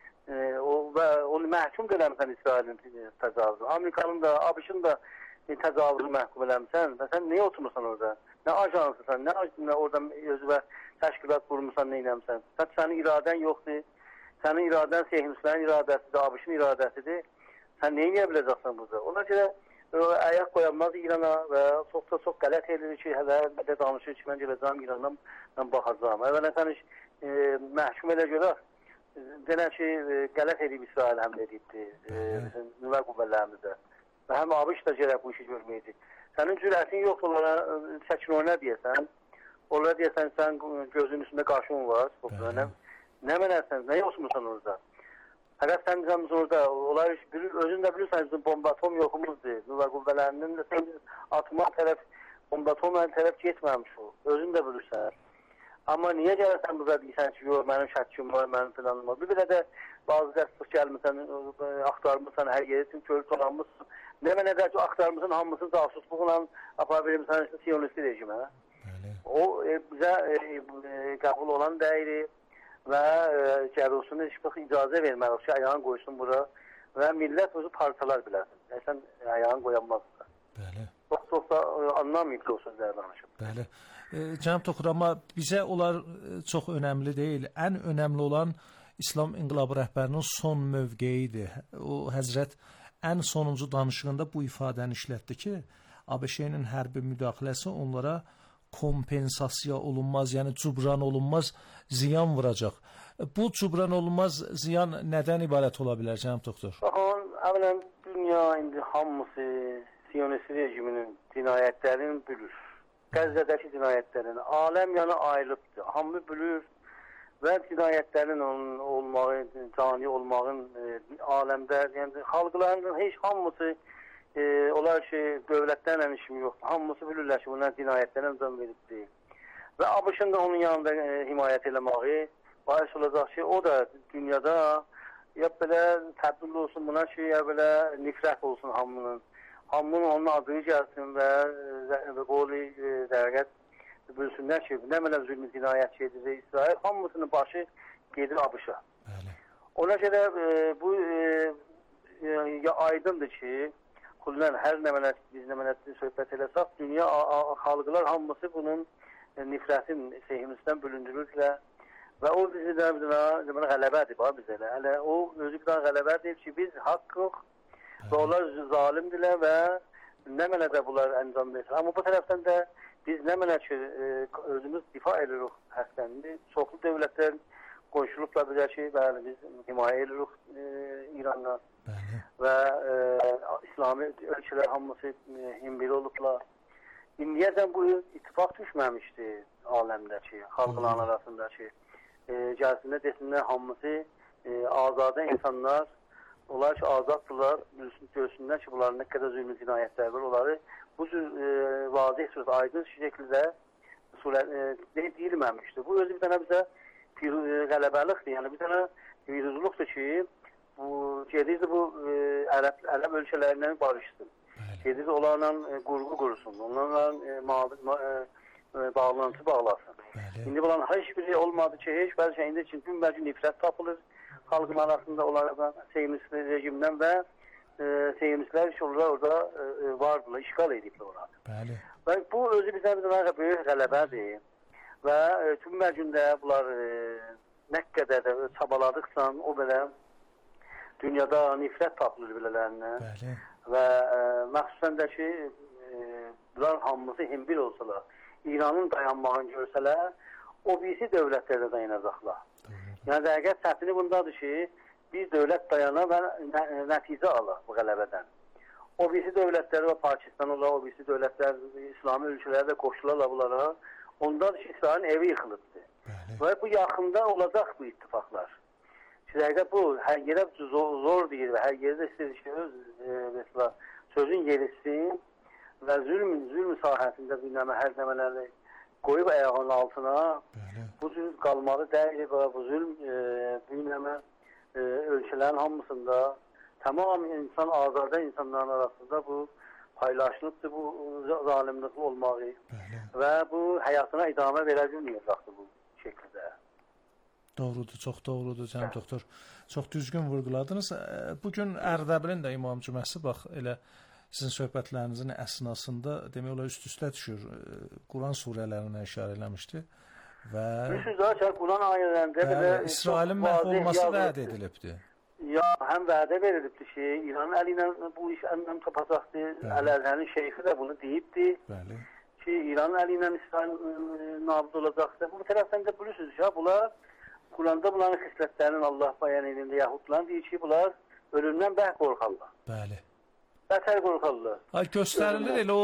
E, o, və onu məhkum eləmirsən İsrailin təcavüzü. Amerikanın da, ABŞ-ın da təcavüzü məhkum eləmirsən və sən niyə oturmursan orada? Nə ajansısan, nə, nə orada özü və təşkilat qurmursan, nə eləmirsən? Sən, sənin iradən yoxdur. Sənin iradən sehmislərin iradəsidir, ABŞ-ın iradəsidir. Sən nə eləyə biləcəksən burada? Ona görə ayaq qoyanmaz İrana və çox da çox qələt edir ki, hələ də danışır ki, mən gələcəm İrandan mən baxacağım. Əvvələn sən e, məhkum elə görək. Denən ki, qələt edib İsrail həmlə edibdir, bizim nüvə qüvvələrimizdə. Və həm ABŞ da gələk bu işi görməyəcək. Sənin cürətin yoxdur, onlara çəkin oyna deyəsən. Onlara deyəsən, sən gözünün üstündə qarşın var. Nə, nə mənərsən, nə yoxsumursan orada? Həqiqət sən bizimiz orada, onlar özün də bilirsən, bizim bomba atom yoxumuzdur. Nüvə qüvvələrinin də sən atma tərəf, bomba atom tərəf getməmiş o. Özün də bilirsən. Amma niyə gəlirsən burada deyirsən ki, yox, mənim şəkkim var, mənim planım var. Bir belə də bazı dəstək gəlmirsən, axtarmışsan, hər yeri üçün körük olanmışsın. Nə mənə qədər ki, axtarmışsın, hamısını casusluqla apar verirsən siyonist rejimə. O e, bizə e, e, qəbul olan dəyiri və cərusunu heç bir icazə vermək ki, ayağını qoysun bura və millət özü parçalar biləsin. Sən ayağını qoyanmazsa. Bəli. Çox çox da anlamayıb o sözləri danışıb. Bəli. E, Cənab Toxur, amma bizə onlar çox önəmli deyil. Ən önəmli olan İslam İnqilabı rəhbərinin son mövqeyidir. O Həzrət ən sonuncu danışığında bu ifadəni işlətdi ki, ABŞ-nin hərbi müdaxiləsi onlara kompensasiya olunmaz, yəni cubran olunmaz ziyan vuracaq. Bu cubran olunmaz ziyan nədən ibarət ola bilər, Cənab Doktor? Baxın, əvvələn dünya indi hamısı siyonist rejiminin cinayətlərini bilir. Qəzzədəki cinayətlərini. Aləm yanı ayrılıbdır. Hamı bilir və cinayətlərin onun olmağı, cani olmağın e, aləmdə, yəni xalqların heç hamısı e, onlar ki, dövlətlərlə işim yoxdur. Hamısı bilirlər ki, bunlar cinayətlərə öncəm veribdir. Və ABŞ-ın da onun yanında e, himayət eləməyi bahis olacaq ki, o da dünyada ya belə təbdil olsun buna ki, ya belə nifrət olsun hamının. Hamının onun adını gəlsin və, və qoli e, dərəqət bölsünlər ki, nə mənə zülmü cinayət edir İsrail, hamısının başı gedir ABŞ-a. Ona görə e, bu e, e, aydındır ki, xüllən hər nə mənə biz nə mənə söhbət eləsək, dünya xalqlar hamısı bunun e, nifrətin sehimizdən bölündürürlər və o bizi də bir qələbədir, bizə elə. Hələ o özü bir qələbədir ki, biz haqqıq və onlar zalimdirlər və nə mənə də bunlar əncam verir. Amma bu tərəfdən də biz nə mənə ki, özümüz difa edirik həsləndi. Çoxlu dövlətlər qoşulubla bizə ki, bəli, biz himayə edirik e, İranla və e, İslami ölkələr hamısı e, himbiri olublar. İndiyəcən bu ittifaq düşməmişdi aləmdəki, xalqların arasındakı. E, gəlsində desinlər hamısı e, azadə insanlar, onlar ki, azaddırlar, görsünlər ki, bunların nə qədər zülmü cinayətlər var, onları bu cür e, vazih söz, aydın şəkildə e, deyilməmişdir. Bu özü bir dənə bizə e, qələbəlikdir, yəni bir dənə viruzluqdur ki, bu gedirdi bu e, ərəb, ərəb ölkələrindən barışsın. Gedirdi onlarla e, qurğu qursun, onlarla e, ma ma e, bağlantı bağlasın. Bəli. İndi bunların heç biri olmadı ki, heç bəzi şeyində üçün gün bəlkə nifrət tapılır xalqın arasında onlardan seyimist rejimdən və e, seyimistlər ki, onlar orada e, vardılar, işgal ediblər onları. Bəli. Və bu özü bizə bir böyük qələbədir və e, tüm məcündə bunlar e, nə qədər də çabaladıqsa o belə dünyada nifrət tapılır belələrinə. Bəli. Və e, məxsusən də ki, e, bunlar hamısı himbil olsalar, İranın dayanmağını görsələr, o birisi dövlətlərdə dayanacaqlar. Yəni, dəqiqət səhvini bundadır ki, bir dövlət dayana və nə nəticə alır bu qələbədən. O birisi dövlətləri və Pakistan olar, o birisi dövlətlər, İslami ölkələrdə qoşularla bunlara, ondadır ki, İsrailin evi yıxılıbdır. Və bu yaxında olacaq bu ittifaqlar. Dəqiqət bu, hər yerə zor, zor deyir və hər yerdə istədir ki, öz e, mesela, sözün yerisin və zülm, zülm sahəsində bir nəmə, hər nəmələri qoyub ayağının altına, bəli, bu cür qalmalı deyil və bu zülm e, bir nəmə e, ölkələrin hamısında tamam insan, azadə insanların arasında bu paylaşılıbdır bu zalimlikli olmağı. Bəli. Və bu həyatına idamə verə bilməyəcəkdir bu şəkildə. Doğrudur, çox doğrudur cənab doktor. Çox düzgün vurğuladınız. Bugün Ərdəbilin də İmam Cüməsi bax elə sizin söhbətlərinizin əsnasında demək olar üst-üstə düşür. Quran surələrinə işarə eləmişdi və Bilirsiniz, Quran ayələrində belə İsrailin məhv olması vəd edilibdi. Ya həm vədə verilibdi ki, İranın əli ilə bu iş əldən tapacaqdır. Əl-Əzhərin şeyxi də bunu deyibdi. Bəli. Ki, İranın əli ilə İsrail nabız olacaqdır. Bu tərəfdən də bilirsiniz ki, bunlar Quranda bunların xislətlərinin Allah bayan elində yahudlar deyir ki, bunlar ölümdən bəh qorxarlar. Bəli. Bətər qorxarlar. Ay göstərilir elə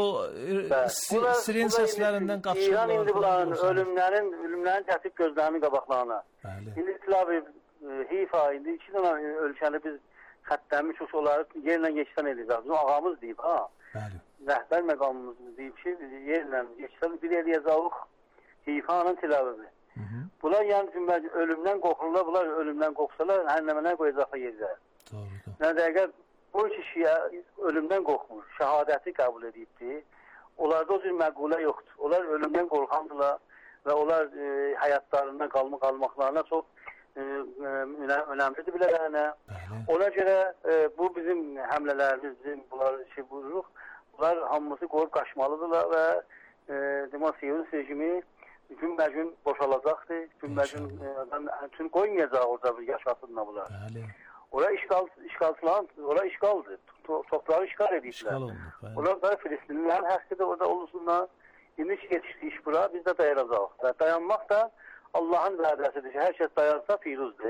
o siren səslərindən qaçırlar. İran indi bunların ölümlərin, ölümlərin təsib gözlərinin qabaqlarına. Bəli. İndi tilavi Hifa indi iki dənə ölkəni biz xəttəmiş onları yerlə geçdən edəcək. Bizim ağamız deyib ha. Bəli. Rəhbər məqamımız deyib ki, yerlə geçdən bir eləyəcəyik Hifanın tilavini. Bunlar yəni ölümdən qorxurlar, bunlar ölümdən qorxsalar, hərləmənə qoyacaqlar yerdə. Doğrudur. Nə dəqiqə bu kişiyə ölümdən qorxmur, şəhadəti qəbul edibdir. Onlarda o cür məqulə yoxdur. Onlar ölümdən qorxandılar və onlar e, həyatlarından qalma qalmaqlarına çox e, e, önəmlidir bilərənə. Ona görə e, bu bizim həmlələrimiz, bizim bunlar şey buyuruq, bunlar hamımızı qoyub qaçmalıdırlar və e, demək Siyonist rejimi gün-bə-gün boşalacaqdır. Gün-bə-gün tüm qoymayacaq orada yaşasınlar bunlar. Bəli. Ora işgal, işgalçılar, ora işgaldır. Toprağı işgal ediblər. Onlar da Filistinlilərin həqqıdır orada olursunlar. İndi yetişdi iş bura, biz də dayanacaq. Və dayanmaq da Allahın vədəsidir ki, hər kəs dayansa firuzdur.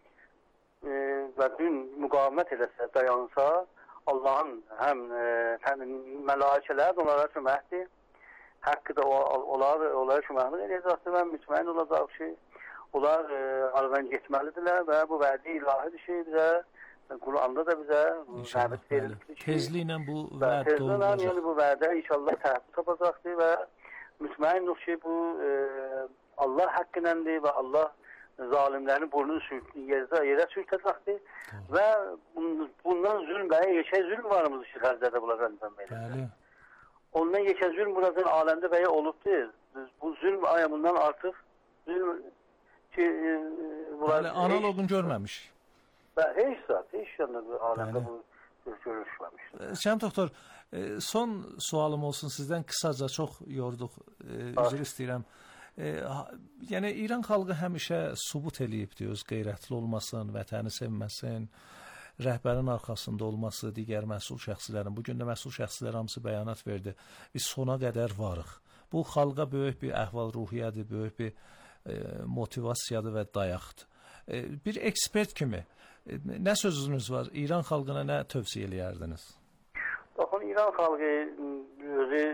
E, və dün müqavimət edəsə, dayansa, Allahın həm e, mələikələr onlara köməkdir. Haqqı da onlar, onlara köməklik edəcəkdir və mütməyin olacaq ki, onlar e, aradan getməlidirlər və bu vədi ilahidir ki, bizə, Quranda da bizə nəbət verilmişdir ki, tezliklə bu vəd olacaq. Yəni bu vədə inşallah təhsil tapacaqdır və mütməyindir ki, bu e, Allah haqqınəndir və Allah zalimlərin burnunu yerdə, yerə sürtəcəkdir və bundan zülm və yeşək zülm varımız ki, xərzədə bunlar rəndən belə. Bəli. Ondan yeşək zülm buradan aləmdə bəyə olubdur. Bu zülm ayımından artıq zülm ki, e, bunlar... Bəli, analogun görməmiş. Və heç zat, heç yanında bu aləmdə bu görüşməmiş. Cənab doktor, son sualım olsun sizdən, qısaca çox yorduq, üzr istəyirəm. E, yəni İran xalqı həmişə subut eləyibdir öz qeyrətli olmasın, vətəni sevməsin, rəhbərin arxasında olması, digər məsul şəxslərin, bugün də məsul şəxslər hamısı bəyanat verdi, biz sona qədər varıq. Bu xalqa böyük bir əhval-ruhiyyədir, böyük bir e, motivasiyadır və dayaqdır. E, bir ekspert kimi e, nə sözünüz var? İran xalqına nə tövsiyə eləyərdiniz? Baxın, İran xalqı özü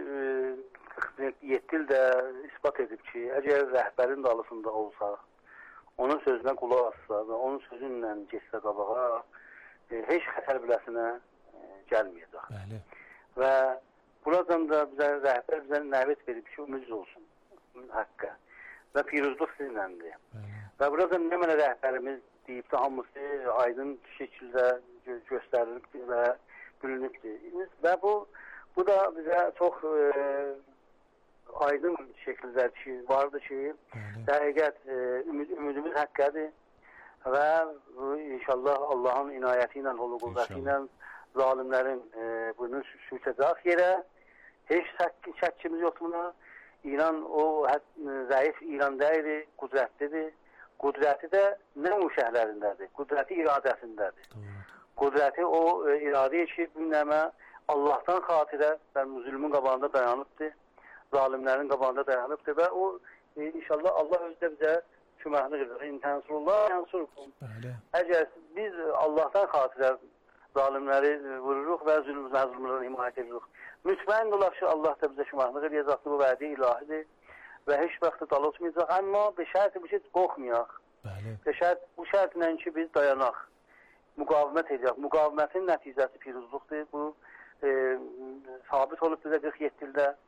e, yeddi ildə ispat edib ki, əgər rəhbərin dalısında olsa, onun sözünə qulaq atsa və onun sözünlə getsə qabağa, e, heç xətər biləsinə e, gəlməyəcək. Bəli. Və buradan da bizə rəhbər bizə nəvət verib ki, ümid olsun haqqə və piruzluq sizinləndir. Və buradan nə mənə rəhbərimiz deyib də hamısı aydın şəkildə gö göstərilibdir və bilinibdir. Və bu, bu da bizə çox e, aydın şəkildə ki, vardır ki, həqiqət e, ümid, ümidimiz haqqədir və bu, inşallah Allahın inayəti ilə, holu qüvvəti ilə zalimlərin e, bunu sürtəcək yerə heç şəkkimiz yoxdur buna. İran o zəif İran deyil, qüdrətlidir. Qüdrəti də nə o şəhərlərindədir, qüdrəti iradəsindədir. Qüdrəti o e, iradə ki, bu nəmə Allahdan xatirə və zülmün qabağında dayanıbdır, zalimlərin qabağında dayanıbdır və o e, inşallah Allah özü də bizə köməklik edir. İntənsurullah, yansurkum. Əgər biz Allahdan xatirə zalimləri vururuq və zülmləri himayət edirik, mütməyin olaq ki, Allah da bizə köməklik edəcəkdir, bu vədi ilahidir və heç vaxt dalı tutmayacaq, amma bir şərti bir şey qorxmayaq. Və şərt, bu şərtlə ki, biz dayanaq, müqavimət edək. Müqavimətin nəticəsi piruzluqdur. Bu e, sabit olub bizə qırx yeddi ildə